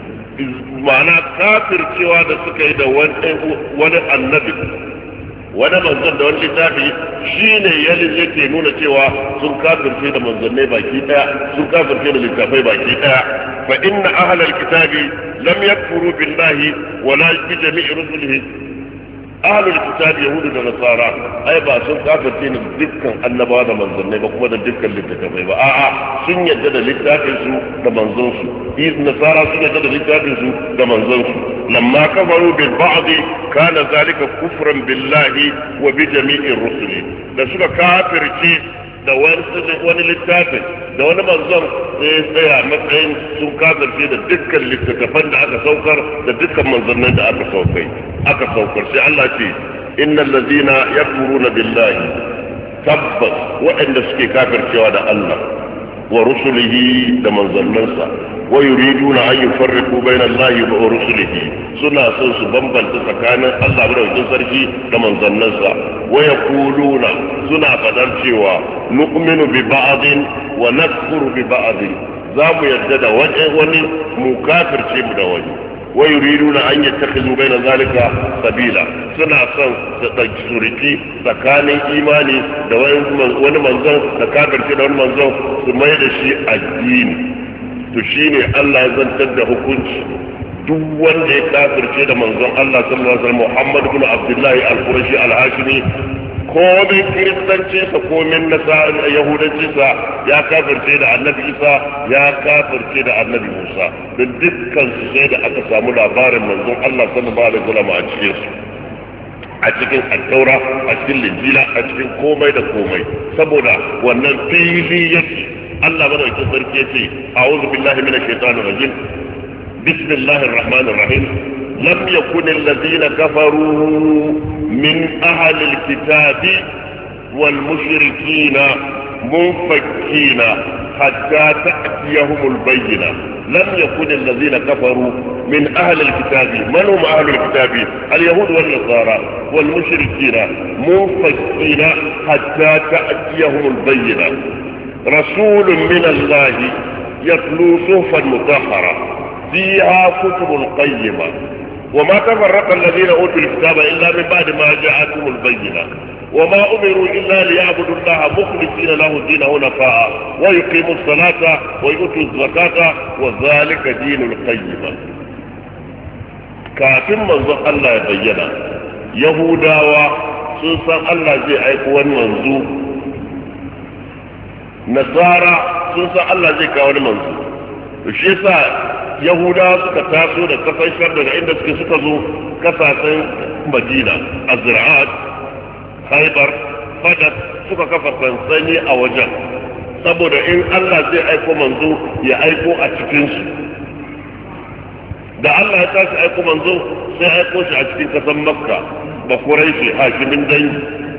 معنى كافر سوى سكيد ولا النبي wani manzon da wani littafi shine yake nuna cewa sun kafirce da manzannai baki daya sun kafirce da littafai baki daya fa inna ahlal kitabi lam yakfuru billahi wala bi jami'i rusulihi ahlul kitab yahudu da nasara ai ba sun kafirce ne dukkan annabawa da manzannai ba kuma da dukkan littattafai ba a'a sun yadda da littafin su da manzon su nasara sun yadda da littafin su da manzon su lamma kafaru bil ba'd kana zalika kufran billahi wa bi jami'ir rusuli da suka kafirce da wani littafin da wani manzon sai tsaya matsayin sun kafirce da dukkan littattafan da aka saukar da dukkan manzannin da aka saukar sai Allah ce innal ladina yakfuruna billahi tabbas waɗanda suke kafircewa da Allah wa rusulihi da manzannansa wa yuriduna an yufarriqu bayna Allahi wa rusulihi suna son su bambanta tsakanin Allah da sarki da manzannansa wa yaquluna suna fadar cewa nu'minu bi ba'din wa nakfuru bi ba'din za mu yarda da wani mu kafirce mu da wani wa yuriduna an yattakhidhu bayna zalika sabila suna son su dauki suriki tsakanin imani da wani manzon da kafirce da wani manzon su mai da shi addini to shine Allah ya zantar da hukunci duk wanda ya kafirce da manzon Allah sallallahu alaihi wasallam Muhammad ibn Abdullah al-Qurashi al-Hashimi komin kiristancinsa komin yahudancinsa ya kafirce da annabi Isa ya kafirce da annabi Musa don dukkan su sai da aka samu labarin manzon Allah sallallahu alaihi wasallam a cikin su a cikin attaura a cikin linjila a cikin komai da komai saboda wannan fili yake Allah madaukakin sarki yace a'udhu billahi minash shaitanir rajim bismillahir rahmanir rahim lam yakun alladhina kafaru min ahli alkitabi wal mushrikina munfakkina hatta ta'tiyahumul bayyina لم يكن الذين كفروا من أهل الكتاب من هم أهل الكتاب اليهود والنصارى والمشركين منفكين حتى تأتيهم البينة رسول من الله يتلو صحفا مطهرة فيها كتب قيمة وما تفرق الذين أوتوا الكتاب إلا من بعد ما جاءتهم البينة وما أمروا إلا ليعبدوا الله مخلصين له الدين حنفاء ويقيموا الصلاة ويؤتوا الزكاة وذلك دين القيمة كافٍ منظر الله يبين يهودا وسنسان الله زي أيقوان منظور نصارى سنسان الله زي كوان منظور الشيسا يهودا suka taso da kasashen daga inda suka zo kasashen Madina Azra'at Khaibar Fadak suka kafa sansani a wajen saboda in Allah zai aiko manzo ya aiko a cikin su da Allah ya tashi aiko manzo sai aiko shi a cikin kasan Makka ba Quraishi hakimin dangi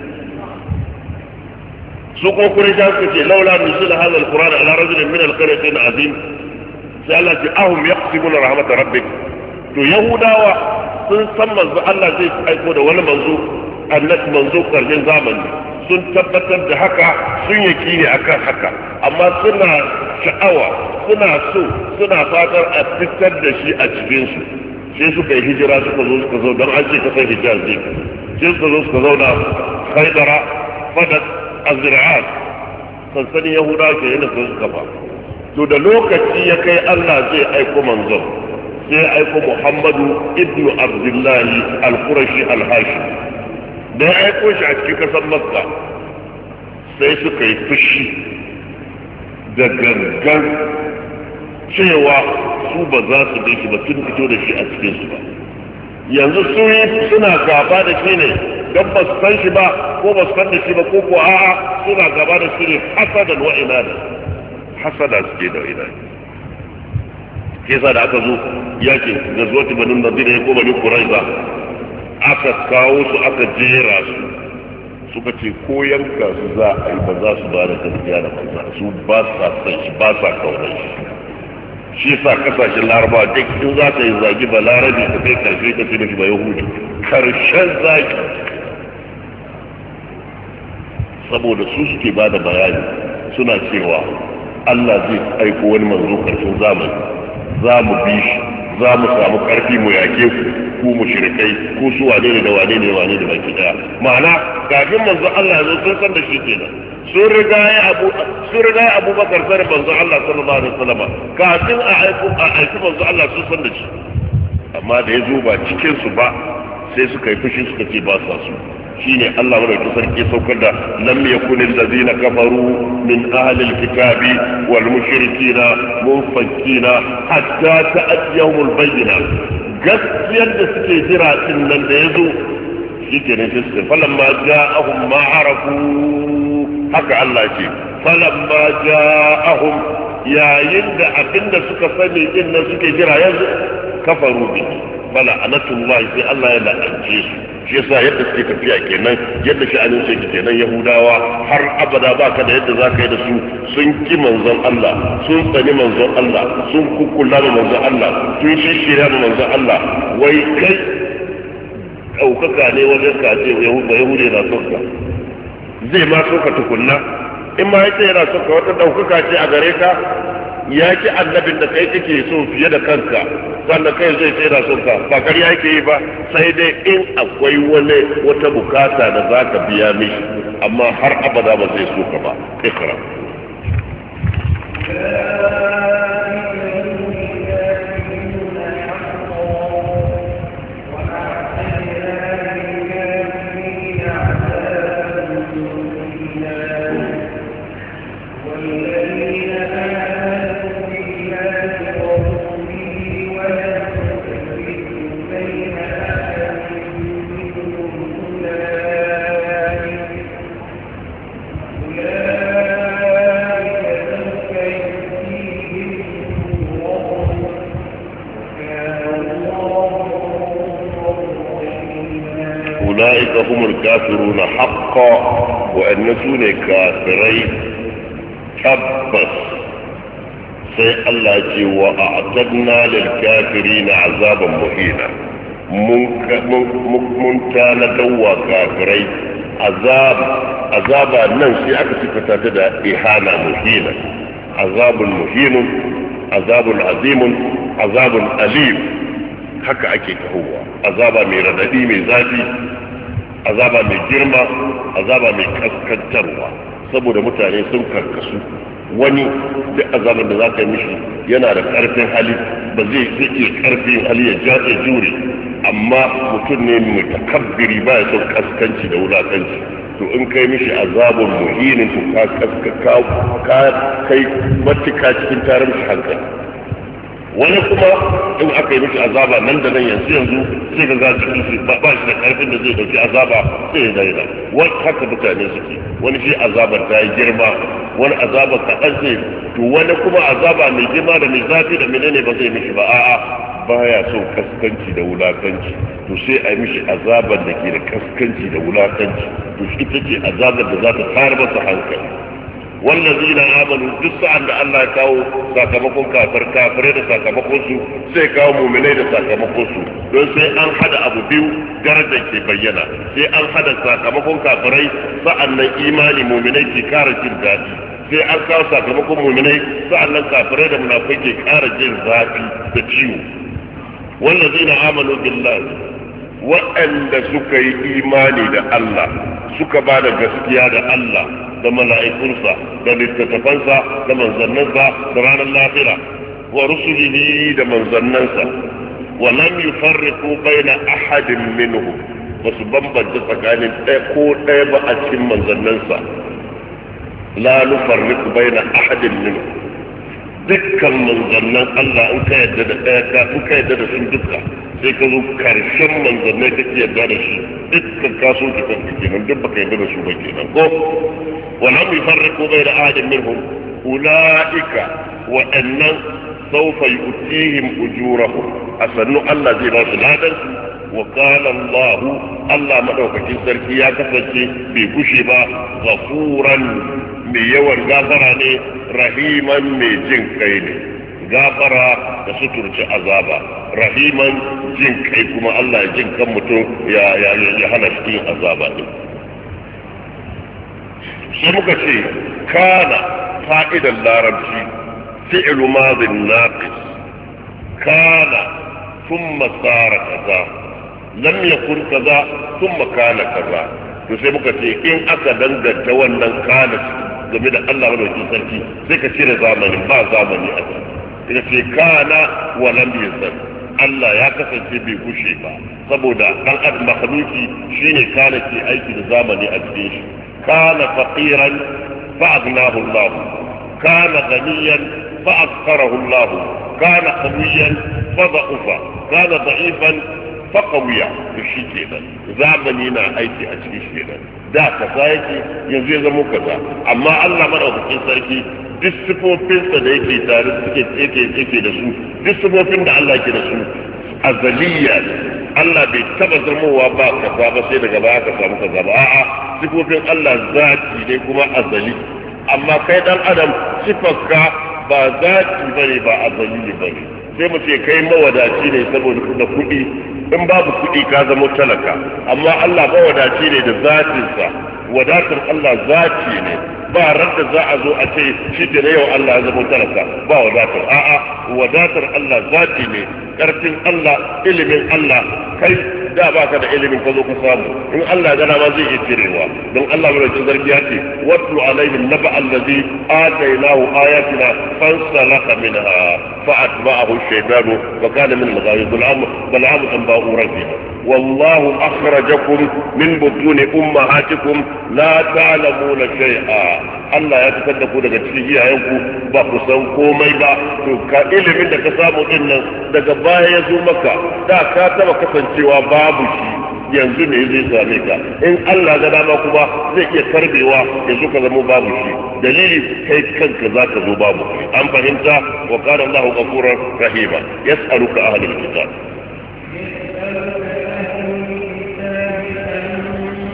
su ko Quraishi suka ce laula nuzul hadha alquran ala rajulin min alqaryatayn azim sai Allah ce ahum yaqsimuna rahmat rabbik to yahudawa sun san manzo Allah zai aiko da wani manzo annabi manzo karshen zamani sun tabbatar da haka sun yaki ne akan haka amma suna sha'awa suna so suna fatar a fitar da shi a cikin su sai suka yi hijira suka zo don an ce kasar Hijaz ne sai suka zauna Khaibara Fadak Azra'at sansanin yahudawa ke yana sun kafa to da lokaci ya kai Allah zai aiko manzon sai ya aiko Muhammadu ibnu Abdullahi al-Qurashi al-Hashim da ya aiko shi a cikin kasar Makka sai suka yi fushi da gangan cewa su ba za su bi shi ba sun fito da shi a cikin su ba yanzu suna gaba da shi ne don ba su san shi ba ko ba su san da shi ba ko a'a suna gaba da shi ne hasadan wa inada hasada suke da ina ke sa da aka zo yakin gazuwati banin nadir ya ko banin quraiza aka kawo su aka jera su suka ce ko yanka su za a yi ba za su ba da gaskiya da manzo su ba sa san shi ba sa kaunar shi sa kasashen larabawa duk in za ka yi zagi ba larabi ka kai karshe ka ce da shi ba yahudi karshen zagi saboda su suke ba da bayani suna cewa Allah zai aiko wani manzo karshen zamani za mu bi shi za mu samu karfi mu yake ku mushrikai ku su wane ne da wane ne wane da baki daya ma'ana kafin manzo Allah ya zo sun san da shi kenan sun riga ya Abubakar sai manzo Allah sallallahu alaihi wasallam kafin a aiki manzo Allah sun san da shi amma da ya zo ba cikin su ba sai suka yi fushi suka ce ba sa su shine Allah madaukakin sarki saukar da lam yakunil ladina kafaru min ahli alkitabi wal mushrikina munfakkina hatta ta'tiyahumul bayyina gaskiyar da suke jira din nan da yazo shikenan sai su falamma ja'ahum ma arafu haka Allah ce falamma ja'ahum yayin da abinda suka sani din nan suke jira yanzu kafaru bi bala anatullahi sai Allah ya la'ance su shi yasa yadda suke tafiya kenan yadda sha'anin su yake kenan yahudawa har abada baka da yadda zaka yi da su sun ki manzon Allah sun tsani manzon Allah sun kukkulla da manzon Allah sun shishira da manzon Allah wai kai daukaka ne wajen ka ce yahudi na sonka zai ma soka tukunna in ma yace yana sonka wata daukaka ce a gare ka ya ki annabin da kai kake so fiye da kanka sannan kai zai sai da sonka ba ƙarya yake yi ba sai dai in akwai wata bukata da za ka biya mishi amma har abada ba zai so ka ba ikra هم الكافرون حقا وأن سوني كافرين تبس سي الله جي وأعتدنا للكافرين عذابا مهينا منتانا دوا كافرين عذاب ننسي أكسي فتاتدا إهانة مهينة عذاب مهين عذاب عظيم عذاب أليم haka ake tahowa azaba mai radadi mai zafi azaba mai girma azaba mai kaskantarwa saboda mutane sun karkasu wani duk azaban da za ka yi mishi yana da karfin hali ba zai iya karfin hali ya jure amma mutum ne mai takabbiri ba ya son kaskanci da wulakanci to in kai mishi azabun muhinin to ka kai matuka cikin tarin mishi hankali wani kuma in aka yi mishi azaba nan da nan yanzu sai ga cikin shi ba shi da karfin da zai dauki azaba sai ya daina wani haka mutane suke wani shi azabar ta yi girma wani azabar kaɗan sai to wani kuma azaba mai girma da mai zafi da menene ba zai mishi ba a'a baya son kaskanci da wulakanci to sai a yi mishi azabar da ke da kaskanci da wulakanci to shi ita ce azabar da za ta tayar masa hankali والذين آمنوا جزء عند الله كاو ساكمكم كافر da sakamakon su sai kawo mu'minai da sakamakon su don sai an hada abu biyu darajar ke bayyana sai an hada sakamakon kafirai sa'annan imani mu'minai ke kara jin daɗi sai an kawo sakamakon mu'minai sa'annan kafirai da munafikai ke kara jin zafi da ciwo والذين آمنوا بالله waɗanda suka yi imani da Allah suka ba da gaskiya da Allah da mala'ikunsa da littattafansa da manzannansa da ranar lahira wa rusulihi da manzannansa wa lam yufarriqu baina ahadin minhum basu bambanta tsakanin ɗaya ko ɗaya ba a cikin manzannansa la nufarriqu baina ahadin minhum dukkan manzannan Allah in ka yadda da ɗaya in ka yadda da sun duka sai ka zo karshen manzannai kake yadda da shi dukkan kaso ki kanka kenan duk baka yadda da su ba kenan ko ولم يفرقوا بين أحد منهم أولئك وأن سوف يؤتيهم أجورهم أسنوا الله زي ما سنادر وقال الله مدوك كنسر كيا كفتي بكشبا غفورا ميوان غافراني رحيما ميجن كيني غافرا تستر عذابا رحيما جن كي كما الله جن كمتو يا هنشتين عذابا sai muka ce kana fa'idan larabci fi'lu madin naqis kana thumma sara kaza lam yakun kaza thumma kana kaza to sai muka ce in aka danganta wannan kana game da Allah madaukakin sarki sai ka cire zamanin ba zamani a ciki ce kana wa lam yazal Allah ya kasance bai kushe ba saboda dan adam makhluki shine kana ke aiki da zamani a cikin shi كان فقيرا فأغناه الله كان غنيا فأفقره الله كان قويا فضعف كان ضعيفا فقويا بشي كده زمني نا aiki a cikin shi kenan da kaza yake yanzu ya zama kaza amma Allah madaukakin sarki duk sifofinsa da yake tare yake da su duk sifofin da Allah yake da su azaliya Allah bai taba zamowa ba kaza ba sai daga baya ka samu kaza ba a'a sifofin Allah zati ne kuma azali amma kai dan adam sifarka ba zati bane ba azali ne bane sai mu ce kai mawadaci ne saboda da kuɗi in babu kuɗi ka zama talaka amma Allah mawadaci ne da zatinsa wadatar Allah zati ne ba radda za a zo a ce shi da yau Allah ya zama talaka ba wadatar a'a wadatar Allah zati ne karfin Allah ilimin Allah kai da baka da ilimin ka zo ka samu in Allah ya gana ma zai iya cirewa don Allah mai rikin zargi ya ce watlu alaihim naba allazi atainahu ayatina fansalaka minha fa atba'ahu ash-shaytanu wa kana min al-ghayib bal'am tanba'u rabbi والله أخرجكم من بطون أمهاتكم لا تعلمون شيئا Allah ya fitar da ku daga cikin iyayenku ba ku san komai ba to ka ilimin da ka samu din nan daga baya ya zo maka da ka taba kasancewa babu shi yanzu ne zai same ka in Allah ga dama kuma zai iya karbewa yanzu ka zama babu shi dalili kai kanka zaka zo babu an fahimta wa qala Allahu ghafurur rahima yas'aluka ahlul kitab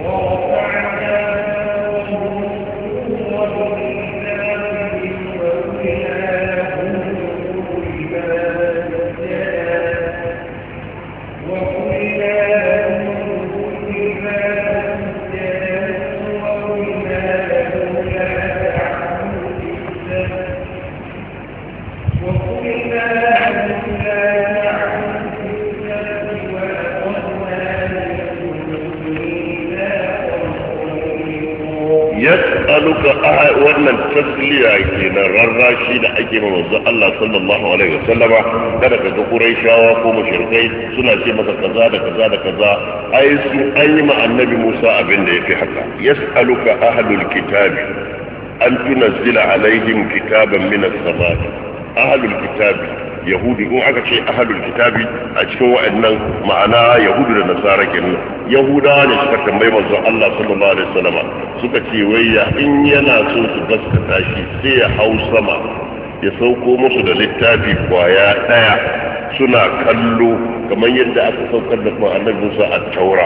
wannan tasliya kenan rarrashi da ake ma manzo Allah sallallahu alaihi wasallama kada ka ga Quraishawa ko mushrikai suna ce maka kaza da kaza da kaza ai su ayi ma annabi Musa abin da yafi haka yas'aluka ahlul kitabi an tunazzila alaihim kitaban min as-samai ahlul kitabi yahudi in aka ce ahlul kitabi a cikin wa'annan ma'ana yahudu da nasara kenan yahudawa ne suka tambayi manzo Allah sallallahu alaihi wasallam suka ce wayya in yana so su gaskata shi sai ya hau sama ya sauko musu da littafi kwaya daya suna kallo kamar yadda aka saukar da kuma annabi Musa a taura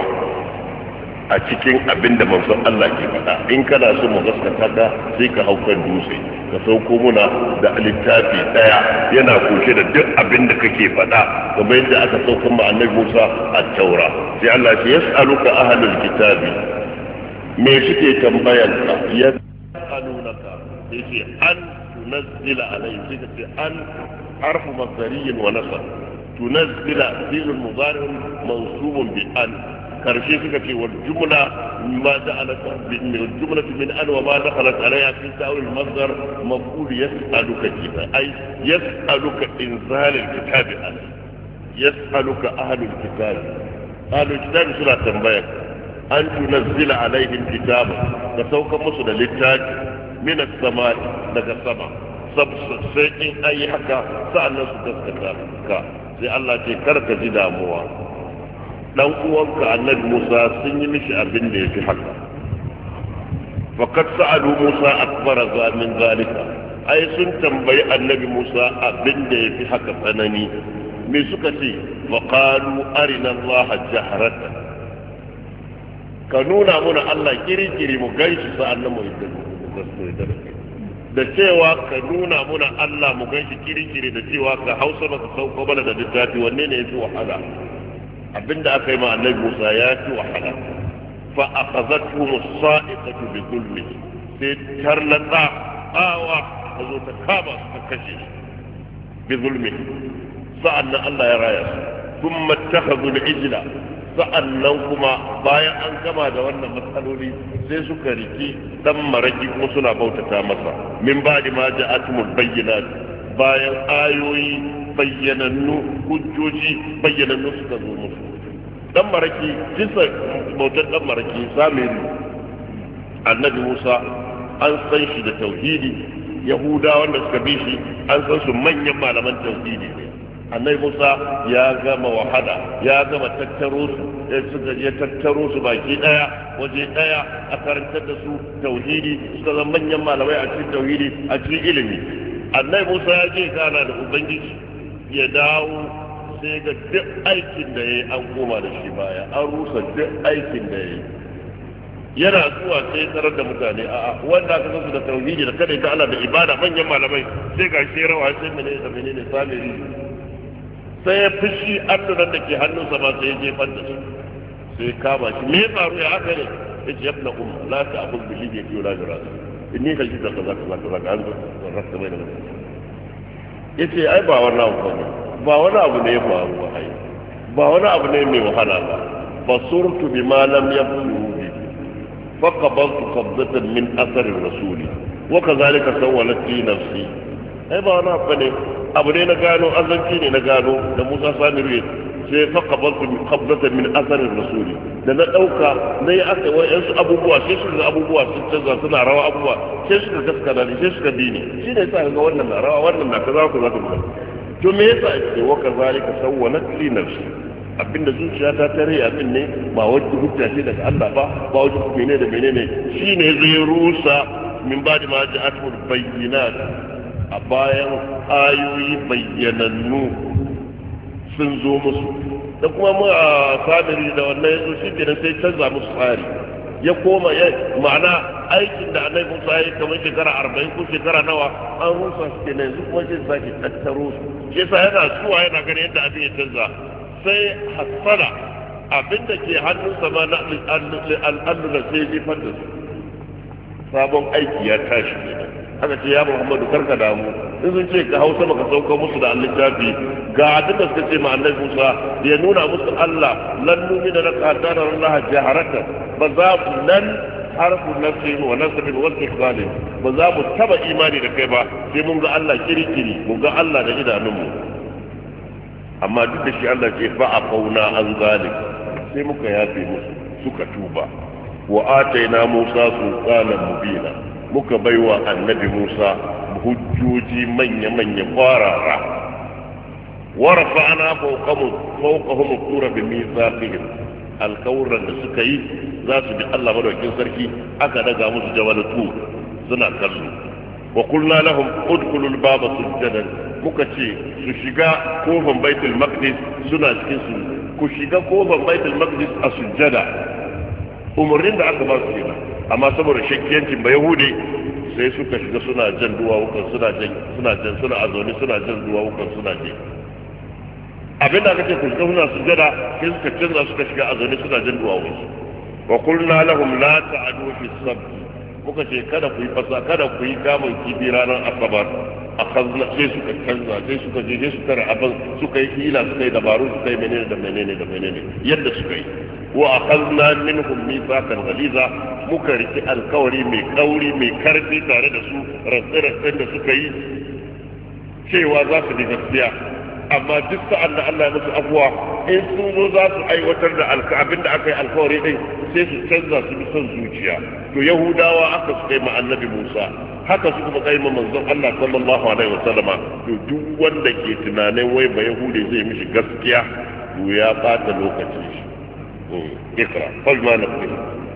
a cikin abinda manzon Allah ke faɗa in kana so mu gaskata ka sai ka hau kan dutse ka sauko muna da littafi daya yana kunshe da duk abinda kake faɗa kamar yadda aka saukar ma annabi Musa a taura sai Allah ya yas'aluka ahlul kitabi me suke tambayan ka yas'alunaka yace an tunazzila alayhi sai an harfu masdariyin wa nasab tunazzila fi'l mudari mansubun bi an karshe suka ce wal jumla ma ja'alaka min jumlati min an wa ma dakhalat alayha fi ta'wil masdar maf'ul yas'aluka kitab ay yas'aluka inzal al-kitab alayhi yas'aluka ahlul kitab suna tambaya an tunazzila alaihim kitab ka sauka musu da littafi min as-samai daga sama sai in ayi haka sa'annan su gaskata ka sai Allah ce karka ji damuwa dan uwanka annabi Musa sun yi mishi abin da yafi haka faqad sa'alu Musa akbar min zalika ai sun tambayi annabi Musa abin da yafi haka tsanani me suka ce wa qalu arina Allah jahratan ka nuna muna Allah kiri-kiri mu ganshi sa'annan mu yi da cewa ka nuna muna Allah mu ganshi kiri-kiri da cewa ka hausa baka sauko bana da littafi wanne ne yafi wahala abinda aka yi ma annabi Musa ya fi wahala fa akhadhatuhum as-sa'iqatu bi dhulmihi sai tarlata awa zo ta kama su kashe bi dhulmihi sa'annan Allah ya raya su thumma ittakhadhu al-ijla sa'annan kuma bayan an gama da wannan matsaloli sai suka riki dan maraki kuma suna bautata masa min ba'di ma ja'atumul bayyinat bayan ayoyi bayyanannu hujjoji bayyanannu suka zo musu dan maraki kisa bautar dan maraki samiri annabi Musa an san shi da tauhidi yahuda wanda suka bi shi an san su manyan malaman tauhidi ne annabi Musa ya gama wahala ya gama tattaro su ya tattaro su baki daya waje daya a karantar da su tauhidi suka zama manyan malamai a cikin tauhidi a cikin ilimi annabi Musa ya je gana da ubangiji ya dawo sai ga duk aikin da yayi an koma da shi baya an rusa duk aikin da yayi yana zuwa sai tarar da mutane a'a wanda aka san su da tauhidi da kada ta Allah da ibada manyan malamai sai ga shi rawa sai menene samiri sai ya fushi addunan da ke hannunsa ba sai ya jefar da su sai kama shi me ya faru ya haka ne ya ce yabna umma la ta abun bihi ya kiyo lajira inni ka shi da kaza an rasta mai da mutum ya ce ai ba wani abu ne ba wani abu ne ya faru ba ai ba wani abu ne mai wahala ba basurtu bi ma lam yablu bi faqabaltu qabdatan min athar ar-rasul wa kadhalika sawwalat li nafsi ai ba wani abu ne abu ne na gano azanci ne na gano da Musa Samiru sai fa qablatan min asarin rasuli da na dauka nayi aka wayansu abubuwa sai suka abubuwa sun canza suna rawa abubuwa sai suka gaskata ne sai suka bi ne shine yasa ga wannan na rawa wannan na kaza ku za ku ga to me yasa ake wa kazalika sawwalat li nafsi abinda zuciya ta tare abin ne ba wajen hujja ce daga Allah ba wajen menene da menene shine zai rusa min ba'di ma ja'atul bayyinat a bayan ayoyi bayyanannu sun zo musu da kuma mu a sadari da wannan yanzu shi kenan sai canza musu tsari ya koma ya ma'ana aikin da annabi Musa ya yi kamar shekara 40 ko shekara nawa an rusa shi kenan yanzu kuma sai sake tattaro su shi yasa yana zuwa yana ganin yadda abin ya canza sai hasala abin da ke hannunsa ma na al'adun sai ya jefar da su sabon aiki ya tashi kenan haka ce ya Muhammadu karka damu in sun ce ka hausa baka sauka musu da littafi ga abin da suka ce ma annabi Musa ya nuna musu Allah lan numina laka hatta nara Allah jaharatan ba za ku nan harfu nafsi wa nasb wa istiqbal ba za mu taba imani da kai ba sai mun ga Allah kirikiri mun ga Allah da idanunmu amma duk da shi Allah ce fa afauna an zalik sai muka yafe musu suka tuba wa ataina Musa sultanan mubina muka baiwa annabi Musa hujjoji manya-manya kwarara wa rafa'na fawqahum at-tura bi mithaqihim alkawran da suka yi za su bi Allah madaukakin sarki aka daga musu jabal tur suna kallo wa qulna lahum udkhulu al-baba sujadan muka ce su shiga kofar baitul maqdis suna cikin su ku shiga kofar baitul maqdis a sujjada umurnin da aka ba su kenan amma saboda shakkiyancin ba yahudi sai suka shiga suna jan duwawukan suna azoni suna jan duwawukan suna je abin da aka ce ku shiga suna sujjada sai suka canza suka shiga azoni suna jan duwawukan wa qulna lahum la ta'adu fi sabt muka ce kada ku yi fasa kada ku yi kamun kifi ranar asabar akhazna sai suka canza sai suka je su tare abin suka yi hila suka yi dabaru suka yi menene da menene yadda suka yi wa akhazna minhum mithaqan ghaliza muka riki alkawari mai kauri mai karfi tare da su rantsi da suka yi cewa za su bi gaskiya amma duk sa'an da Allah ya musu afuwa in sun zo za su aiwatar da abin da aka yi alkawari din sai su canza su bi son zuciya to yahudawa aka su kai ma annabi Musa haka su kuma kai ma manzon Allah sallallahu alaihi wasallama to duk wanda ke tunanin wai ba yahude zai mishi gaskiya to ya bata lokacin shi ikra qul ma naqul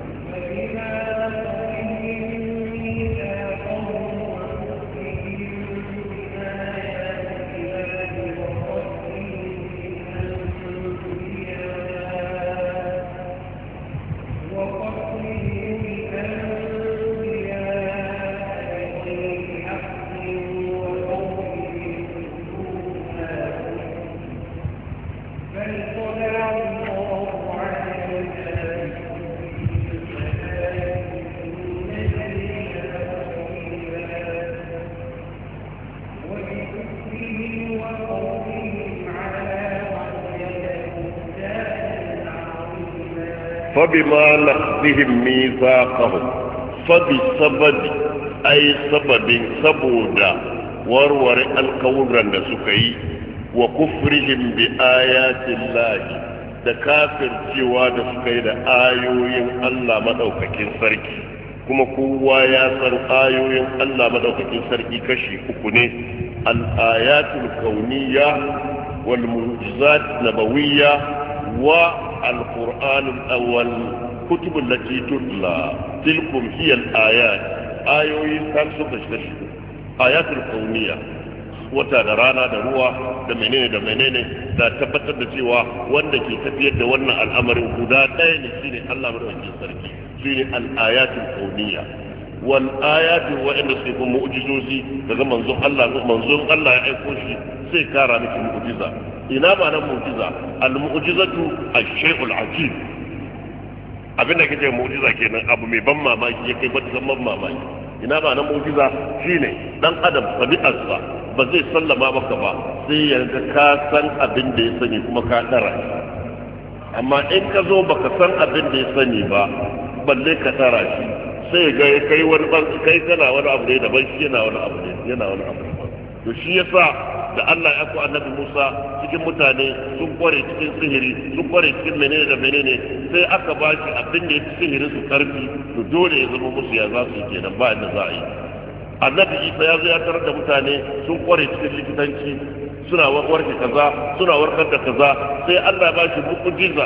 فبما نقضهم ميثاقهم فبسبب أي سبب سبودا ورور القورا سكي وكفرهم بآيات الله da kafir cewa da suka yi da ayoyin Allah madaukakin sarki kuma kowa ya san ayoyin Allah madaukakin sarki kashi uku ne al-ayatul kauniyya wal mu'jizat nabawiyya wa القرآن الأول كتب التي تتلى تلكم هي الآيات آيوي خمسة تشتشي آيات الكونية wata da rana da ruwa da menene da tabbatar da cewa wanda ke tafiyar da wannan al'amarin guda ɗaya ne shine Allah madaukakin sarki shine al-ayatul kauniyya wal ayatu wa inda sai kuma mu'jizozi daga manzon Allah ya aiko shi sai kara miki mu'jiza ina ba nan mu'jiza al-mu'jizatu ash-shay'ul ajib abinda kake mu'jiza kenan abu mai ban mamaki yake ba ban mamaki ina ba nan mu'jiza shine dan adam tabi'arsa ba zai sallama maka ba sai ya ga ka san abin da ya sani kuma ka dara amma in ka zo baka san abin da ya sani ba balle ka tara shi sai ga kai wani kai kana wani abu ne daban shi yana wani abu to shi yasa da Allah ya ku annabi Musa cikin mutane sun kware cikin sihiri sun kware cikin menene da menene sai aka ba shi abin da ya fi sihirin su karfi to dole ya zama musu ya za su yi kenan ba inda za a yi annabi Isa ya zo ya tarar da mutane sun kware cikin likitanci suna warke kaza suna warkar da kaza sai Allah ya ba shi mu'jiza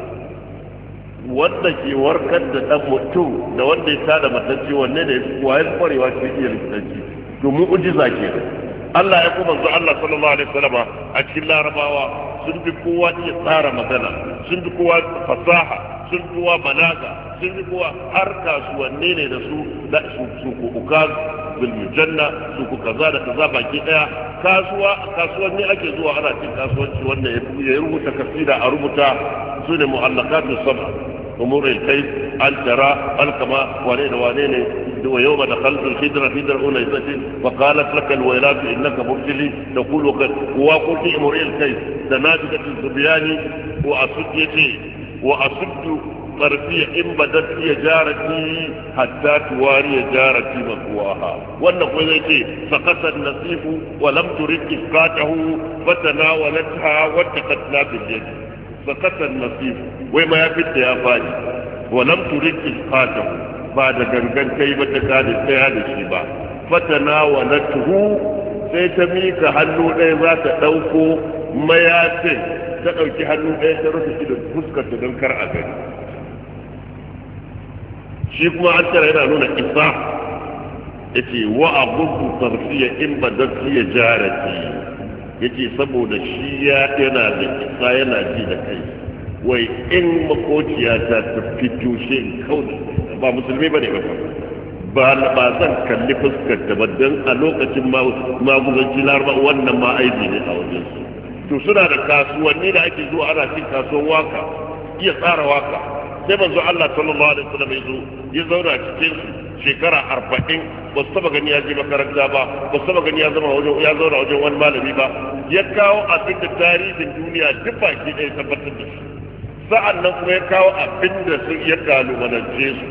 wanda ke warkar da dan mutum da wanda ya tada matacce wanne da ya kwarewa cikin iya likitanci to mu'jiza kenan Allah ya kuma zo Allah sallallahu alaihi wasallam a cikin larabawa sun fi kowa iya tsara magana sun fi kowa fasaha sun fi kowa balaga sun fi kowa har kasuwanni ne da su da su ku ukaz bil mujanna su ku kaza da kaza baki daya kasuwanni ake zuwa ana cin kasuwanci wanda ya rubuta kasida a rubuta su ne mu'allaqatu sab'a umur al-kayf al-jara al-kama wane da wane ne ويوم دخلت الخدر في درع ليست وقالت لك الويلات انك مبتلي تقول وقلت امرئ الكيف تنادت الزبيان واصد طرفي ان بدت هي جارتي حتى تواري جارتي مكواها وانه يجي سقط النصيف ولم ترد اسقاطه فتناولتها واتقتنا باليد سقط النصيف وما يفت يا فادي ولم ترد اسقاطه ba da gangan kai ba ta kada tsaya da shi ba fatana wa natuhu sai ta mika hannu ɗaya za ta ɗauko mayafin ta ɗauki hannu ɗaya ta rufe shi da fuskar ta don kar a gani shi kuma an tara yana nuna isa yace wa abudu tarfiya in badatiya jarati yace saboda shi yana da isa yana ji da kai wai in makociya ta fito shi kawai ba musulmi bane ba zan kalli fuskar da baddan a lokacin maguzanci laraba wannan ma aibi ne a wajen su to suna da kasuwanni da ake zuwa ana cin kasuwan waka iya tsara waka sai manzo Allah sallallahu alaihi wasallam ya zauna cikin shekara 40 ba su taba gani ya je makaranta ba ba su taba gani ya zauna wajen wani malami ba ya kawo abin da tarihin duniya duk baki ɗaya tabbatar da shi sa'an nan kuma ya kawo abin da sun ya kalubalance su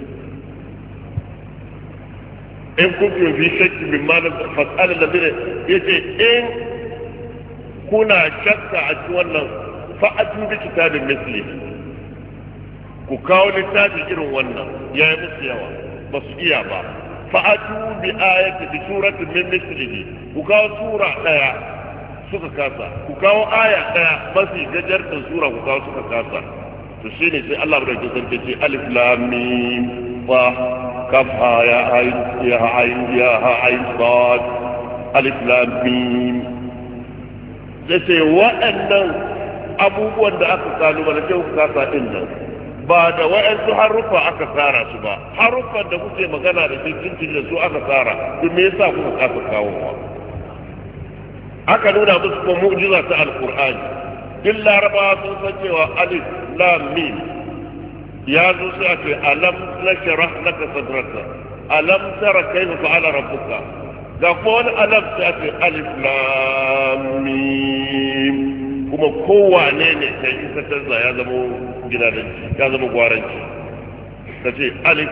in kuntum fi shakki min ma fas'al alladhina yace in kuna shakka a cikin wannan fa'atu bi kitabin misli ku kawo littafi irin wannan yayi musu yawa ba su iya ba fa'atu bi ayati bi suratin min mislihi ku kawo sura daya suka kasa ku kawo aya daya mafi gajartar sura ku kawo suka kasa to shine sai Allah bai da san ce alif lam mim fa kaf ha ya ayn ya ayn sad alif lam mim sai waɗannan abubuwan da aka kalubale ku kasa din nan ba da wa'ansu harufa aka tsara su ba harufan da kuke magana da cikin da su aka tsara to me yasa kuka kasa kawowa aka nuna musu ko mu'jiza ta alqur'ani duk larabawa sun san cewa alif lam mim ya zo sai a ce alam nashrah laka sadraka alam tara kayfa fa'ala rabbuka ga ko wani alam sai a ce alif lam mim kuma kowane ne kai in ka canza ya zama gidadanci ya zama gwaranci ka ce alif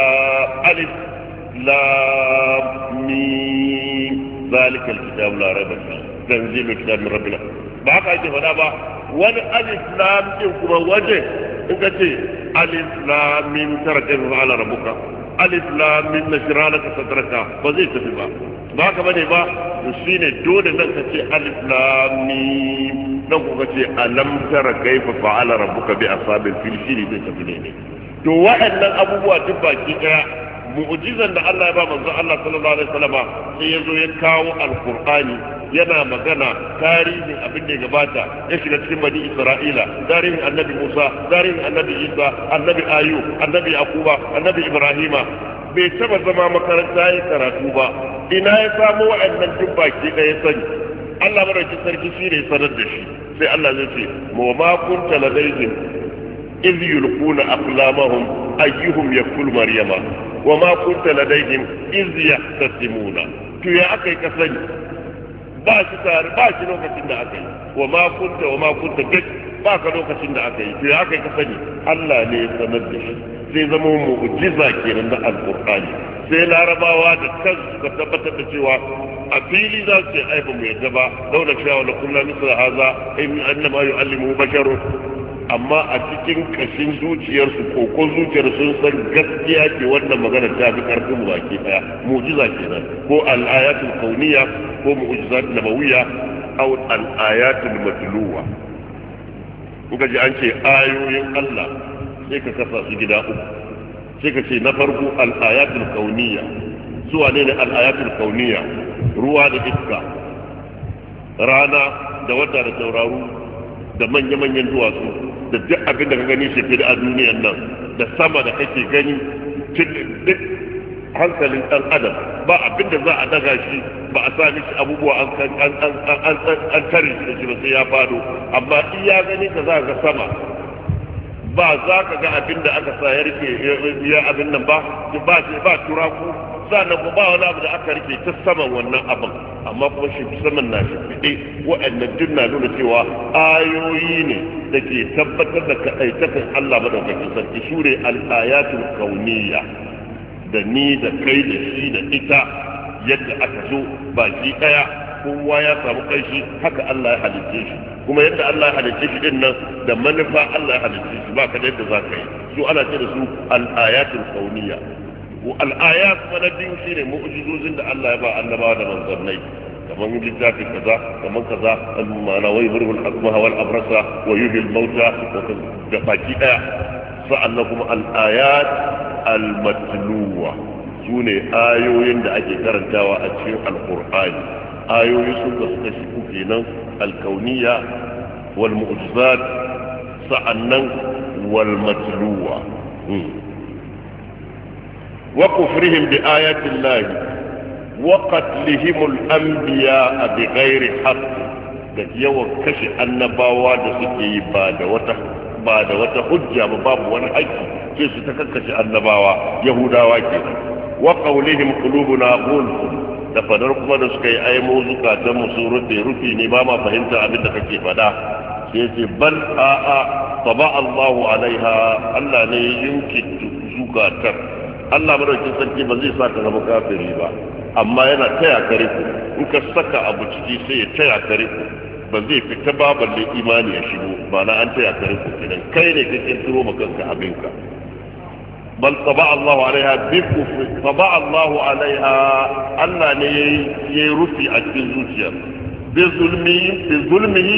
lam mim ذلك الكتاب لا ريب فيه تنزيل الكتاب من ربنا ba haka ake faɗa ba wani alif lam din kuma waje in ka ce alif lam mim tara kai fa'ala rabbuka alif lam mim nashra laka sadraka ba zai tafi ba ba haka bane ba to shine dole nan ka ce alif lam mim nan ku ka ce alam tara kaifa fa'ala rabbuka bi ashabil fil shine zai tafi ne to wa'annan abubuwa duk baki daya mu'jizan da Allah ya ba manzo Allah sallallahu alaihi wasallam sai yazo ya kawo alqur'ani yana magana tarihin abin da ya gabata ya shiga cikin bani Isra'ila tarihin annabi Musa tarihin annabi Isa annabi Ayyub annabi Yaquba annabi Ibrahima bai taba zama makaranta ya karatu ba ina ya samu wa'annan duk baki ɗaya sani Allah madaukakin sarki shi ne sanar da shi sai Allah zai ce ma kunta ladaihim إذ يلقون أقلامهم أيهم يكفل مريم وما كنت لديهم إذ يختصمون يا أكي كسني باش لوكacin da aka yi wa ma kunta duk ba ka lokacin da aka yi to ya aka yi kasani Allah ne ya sanar da shi sai zama mu'jiza kenan da alqur'ani sai larabawa da kansu suka tabbatar da cewa a fili za su ce ai ba mu yadda ba laula cewa la kullu misla hadha in annama yu'allimu basharun amma a cikin kashin zuciyarsu ko zuciyar sun san gaskiya ce wannan magana ta fi karfin baki daya mu'jiza kenan ko al-ayatul kauniyya ko mu'jizat nabawiyya aw al-ayatul matluwa kuka ji an ce ayoyin Allah sai ka kasa su gida uku sai ka ce na farko al-ayatul kauniyya su wane ne al-ayatul kauniyya ruwa da iska rana da wata da tauraro da manya-manyan duwatsu da duk abin da ka gani shi fi a duniyan nan da sama da kake gani duk hankalin ɗan adam ba abin da za a daga shi ba a sa mishi abubuwa an tare shi da shi ba sai ya fado amma iya gani ka za ga sama ba za ka ga abin da aka sa ya rike ya abin nan ba turaku sannan ba wani abu da aka rike ta saman wannan abin amma kuma shi saman na shi fiɗe waɗannan duk na nuna cewa ayoyi ne da ke tabbatar da kaɗaitakan Allah madaukakin sarki shure al-ayatul kauniyya da ni da kai da shi da ita yadda aka zo baki ɗaya kowa ya samu kanshi haka Allah ya halicce shi kuma yadda Allah ya halicce shi din nan da manufa Allah ya halicce shi ba ka da yadda za ka yi su ana ce da su al-ayatul kauniyya al'ayat na biyu shine mu'jizozin da Allah ya ba annabawa da manzannai kamar littafi kaza kamar kaza al-mana wa yuhrul akmaha wal abrasa wa yuhyil mauta da baki daya sa'annan kuma al-ayat al-matluwa sune ayoyin da ake karantawa a cikin al-qur'ani ayoyi sun suka shi kenan al-kauniyya wal mu'jizat sa'annan wal matluwa وكفرهم بآيات الله وقتلهم الأنبياء بغير حق da yawan kashe annabawa da suke yi ba da wata hujja ba babu wani haƙƙi sai su ta kakkashe annabawa yahudawa ke wa qawlihim qulubuna ghulf da fadar kuma da suka yi aimo zukatan mu sun rufi ne ba ma fahimta abin da kake fada sai ce bal a'a taba Allahu alaiha Allah ne yunki zukatar Allah madaukin sarki ba zai sa ka zama kafiri ba amma yana taya ka riko in ka saka abu ciki sai ya taya ka riko ba zai fita ba balle imani ya shigo ba na an taya ka riko kenan kai ne ka kirkiro ma kanka abinka bal taba Allahu alaiha bi kufri taba Allahu alaiha Allah ne yayi rufi a cikin zuciyar bi zulmihi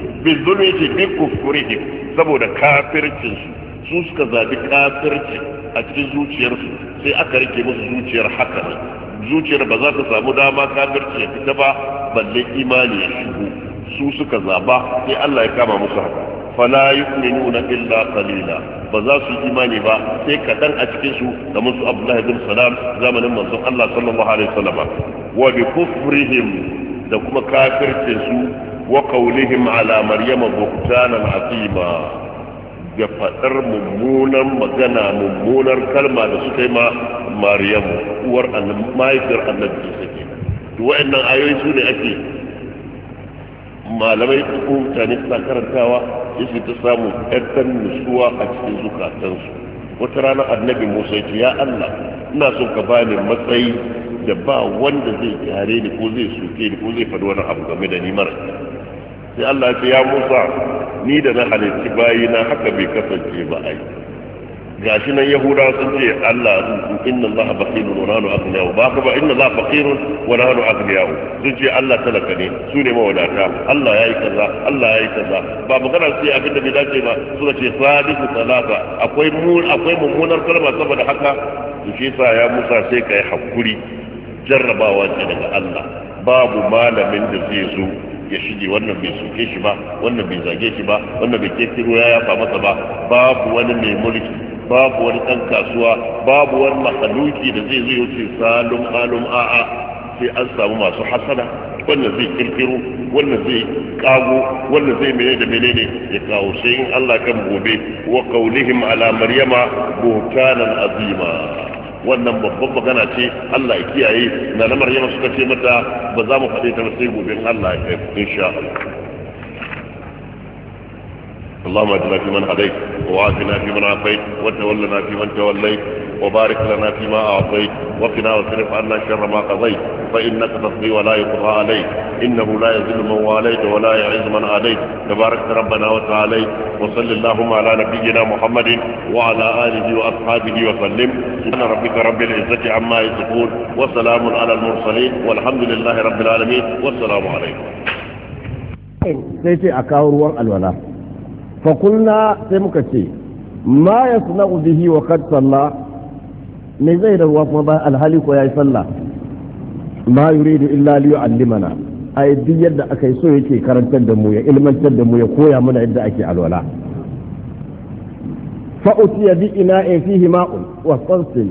bi kufrihim saboda kafircin su suka zabi kafirci a cikin zuciyarsu sai aka rike musu zuciyar haka ne zuciyar ba za ta samu dama kafirci ya fita ba balle imani ya shigo su suka zaba sai Allah ya kama musu haka fala yu'minuna illa qalila ba za su yi imani ba sai kadan a cikin su da musu Abdullah bin Salam zamanin manzon Allah sallallahu alaihi wasallam wa bi kufrihim da kuma kafircin su wa qawlihim ala maryama buhtanan azima ga faɗar mummunan magana mummunar kalma da suka yi ma Maryamu uwar mahaifiyar annabi Isa ke to wa'annan ayoyi su ne ake malamai ko mutane suna karantawa yake ta samu ɗan nutsuwa a cikin zukatansu wata rana annabi Musa ya ce ya Allah ina son ka bani matsayi da ba wanda zai kyare ni ko zai soke ni ko zai faɗi wani abu game da ni mara sai Allah ya ce ya Musa ni da na halitti bayina haka bai kasance ba ai gashi nan Yahuda sun ce Allah inna Allah faqirun wa nahnu aghniyahu ba ka ba inna Allah faqirun wa nahnu aghniyahu sun ce Allah talaka ne su ne mawadata Allah yayi kaza Allah yayi kaza ba magana sai abin da bai dace ba suka ce sadiqu salata akwai mummunar kalma saboda haka to shi sa ya Musa sai kai hakuri jarrabawa ce daga Allah babu malamin da zai zo ya shige wannan bai soke shi ba wannan bai zage shi ba wannan bai kekiro ya yafa masa ba babu wani mai mulki babu wani ɗan kasuwa babu wani mahaluki da zai zai wuce salum alum a'a sai an samu masu hasada wannan zai kirkiro wannan zai kago wannan zai menene da menene ya kawo sai in Allah kan gobe wa qaulihim ala maryama buhtanan azima wannan babban magana ce Allah ya kiyaye na Maryama suka ce mata ba za mu faɗe ta ba sai gobe Allah ya kai insha Allah اللهم اجعلنا فيمن هديت وعافنا فيمن عافيت وتولنا فيمن توليت وبارك لنا فيما اعطيت وقنا واصرف عنا شر ما قضيت فانك تقضي ولا يقضى عليك انه لا يذل من واليت ولا يعز من عاديت تبارك ربنا وتعالى وصل اللهم على نبينا محمد وعلى اله واصحابه وسلم سبحان ربك رب العزه عما يصفون وسلام على المرسلين والحمد لله رب العالمين والسلام عليكم. سيتي اكاور الولاء فقلنا سمكتي ما يصنع به وقد صلى من زيد الوصفة الهلك ويا صلى ما يريد إلا ليعلمنا أي دي يد أكي سويكي كرن تدمو يا إلمن تدمو يا قويا من عدة أكي على الولاء fa'utiya bi ina'in fihi ma'un wa salsil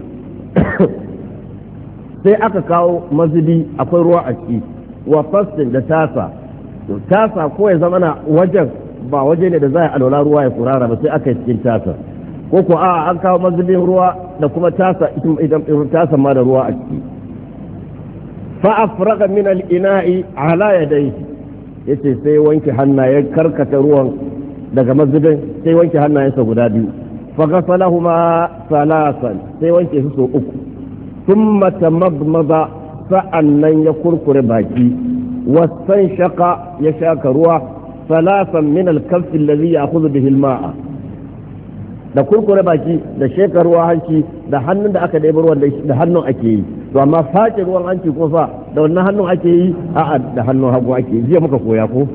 sai aka kawo mazubi akwai ruwa a ciki wa salsil da tasa ko ya zama na wajen ba waje ne da za a alwala ruwa ya kurara ba sai aka yi cikin tasa ko ko a an kawo mazubin ruwa da kuma tasa idan tasa ma da ruwa a ciki fa afraga min al-ina'i ala yadayhi yace sai wanke hannayen karkata ruwan daga mazubin sai wanke hannayensa guda biyu fa ghasalahuma salasan sai wanke su so uku thumma tamadmada sa'annan ya kurkure baki wasan shaka ya shaka ruwa salasan min al-kaff alladhi ya'khudhu bihi al-ma'a da kurkure baki da sheka ruwa hanci da hannun da aka ɗebi ruwan da hannun ake yi to amma face ruwan hanci ko fa da wannan hannun ake yi a'a da hannun hagu ake yi jiya muka koya ko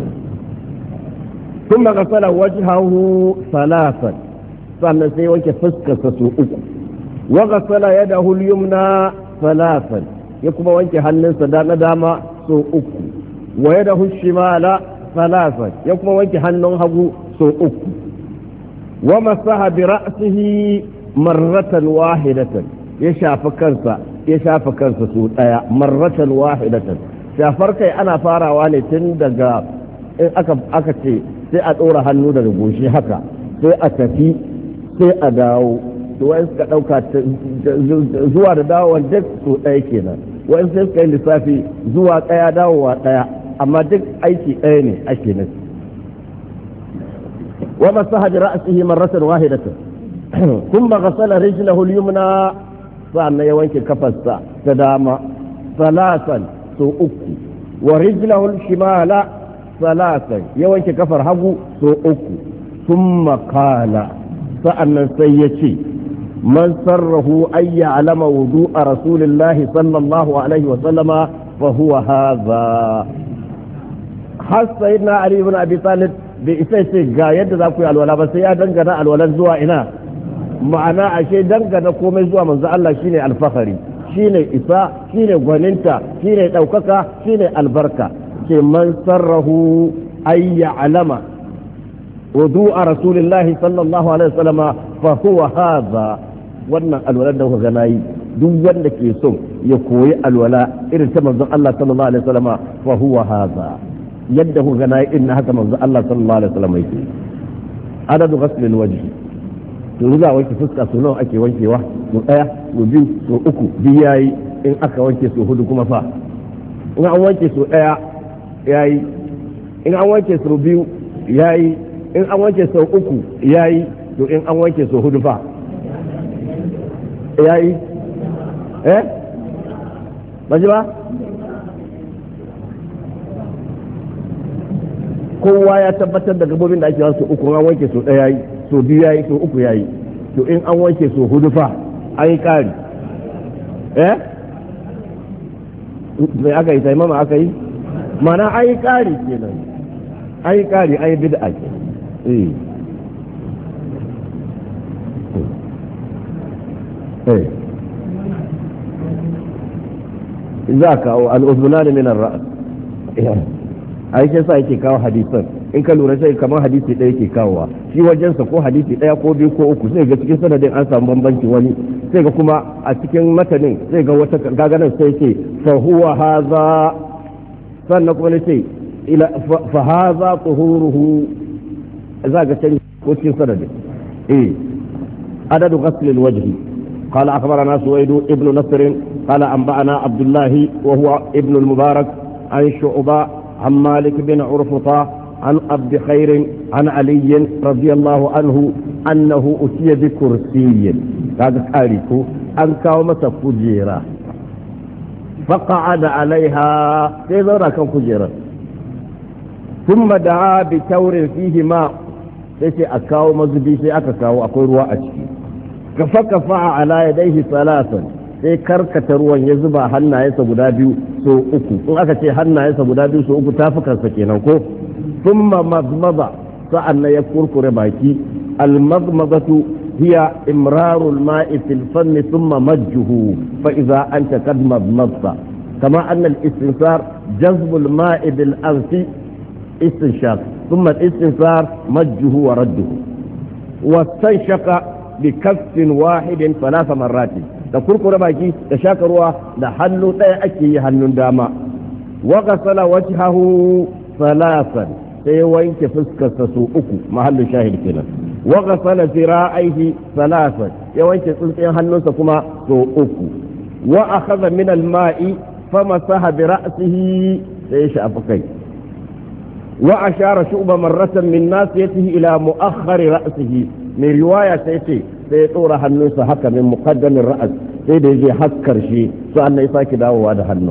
ثم غسل وجهه ثلاثا sannan sai wanke fuskarsa su uku wa ghasala yadahu al-yumna thalathan ya kuma wanke hannunsa da na dama su uku wa yadahu shimala thalathan ya kuma wanke hannun hagu su uku wa masaha bi ra'sihi marratan wahidatan ya shafa kansa su daya marratan wahidatan shafar kai ana farawa ne tun daga in aka ce sai a ɗora hannu daga goshi haka sai a tafi sai a dawo to wa'in suka ɗauka zuwa da dawowa duk su ɗaya kenan wa'in sai suka yi lissafi zuwa ɗaya dawowa ɗaya amma duk aiki ɗaya ne ake nan wa masaha bi ra'sihi marratan wahidatan thumma ghasala rijlahu al-yumna sa'annan ya wanke kafarsa ta dama salasan so uku wa rijlahu al-shimala salasan ya wanke kafar hagu so uku thumma qala sa'annan sai ya ce man sarrahu an ya'lama wudu'a rasulillahi sallallahu alaihi wa sallama fa huwa hadha har sayyidina ali ibn abi talib bai isa ce ga yadda za ku yi alwala ba sai ya dangana alwalan zuwa ina ma'ana ashe dangana komai zuwa manzo Allah shine alfahari shine isa shine gwaninta shine daukaka shine albarka ce man sarrahu an ya'lama wudu'a rasulillahi sallallahu alaihi wasallam fa huwa hadha wannan alwala da kuka gana yi duk wanda ke so ya koyi alwala irin ta manzon Allah sallallahu alaihi wasallam fa huwa hadha yadda kuka gana yi irin haka manzon Allah sallallahu alaihi wasallam yake adadu ghasl alwajh to za wanke fuska su nawa ake wankewa su daya su biyu su uku biyayi in aka wanke su hudu kuma fa in an wanke su daya yayi in an wanke su biyu yayi in an wanke sau uku yayi to in an wanke sau hudu fa yayi ba ji ba kowa ya tabbatar da gabobin da ake wasu uku an wanke sau ɗaya yayi sau biyu yayi sau uku yayi to in an wanke sau hudu fa an yi ƙari mai aka yi taimama aka yi mana an yi ƙari kenan an yi ƙari an yi bid'a kenan za a kawo al'uzunani min ar-ra's ai sai sa yake kawo hadisan in ka lura sai kamar hadisi ɗaya yake kawowa shi wajensa ko hadisi ɗaya ko biyu ko uku sai ga cikin sanadin an samu bambanci wani sai ga kuma a cikin matanin sai ga wata gaganan sai ce fa huwa hadha sannan kuma ne ce ila fa hadha tuhuruhu za ga can ko cikin sanadin adadu ghasl al-wajhi قال أخبرنا سويد ابن نصر قال أنبأنا عبد الله وهو ابن المبارك عن شعبة عن مالك بن عرفطة عن عبد خير عن علي رضي الله عنه أنه أتي بكرسي هذا تاريخه أن كومة فجيرة فقعد عليها تذرى كفجيرة ثم دعا بتور فيه ماء سيسي أكاو مزبي سي أكاو أقول وأشكي فكفع على يديه ثلاثا sai karkata ruwan ya zuba hannayensa guda biyu so uku in aka ce hannayensa guda biyu so uku tafukansa kenan ko thumma mazmaza sa'annan ya kurkure baki al-mazmazatu hiya imraru al-ma'i fil fanni thumma majjuhu fa idza anta qad mazmazta kama anna al-istinsar jazbu al-ma'i bil anfi istinshaq thumma al-istinsar majjuhu wa radduhu واستنشق بكف واحد 3 مرات da kurkure baki da shaka ruwa da hannu ɗaya ake yi hannun dama wa ghasala wajhahu 3 sai wanke fuskarsa su 3 mahallin shahid kenan wa ghasala zira'aihi 3 ya wanke tsuntsun hannunsa kuma su 3 wa akhadha min al-ma'i famasaha bi ra'sihi sai ya shafa kai wa ashara shu'ba marratan min nasiyatihi ila mu'akhkhar ra'sihi mai riwaya sai ce sai ya tsora hannunsa haka min muqaddamin ra'as sai da yaje hakkar shi sannan ya sake dawowa da hannu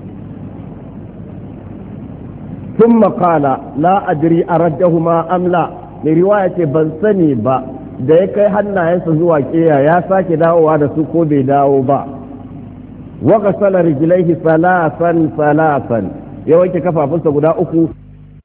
thumma qala la adri araddahuma am la mai riwaya ce ban sani ba da ya kai hannayensa zuwa kiya ya sake dawowa da su ko bai dawo ba wa ghasala rijlaihi salasan ya wanke kafafunsa guda 3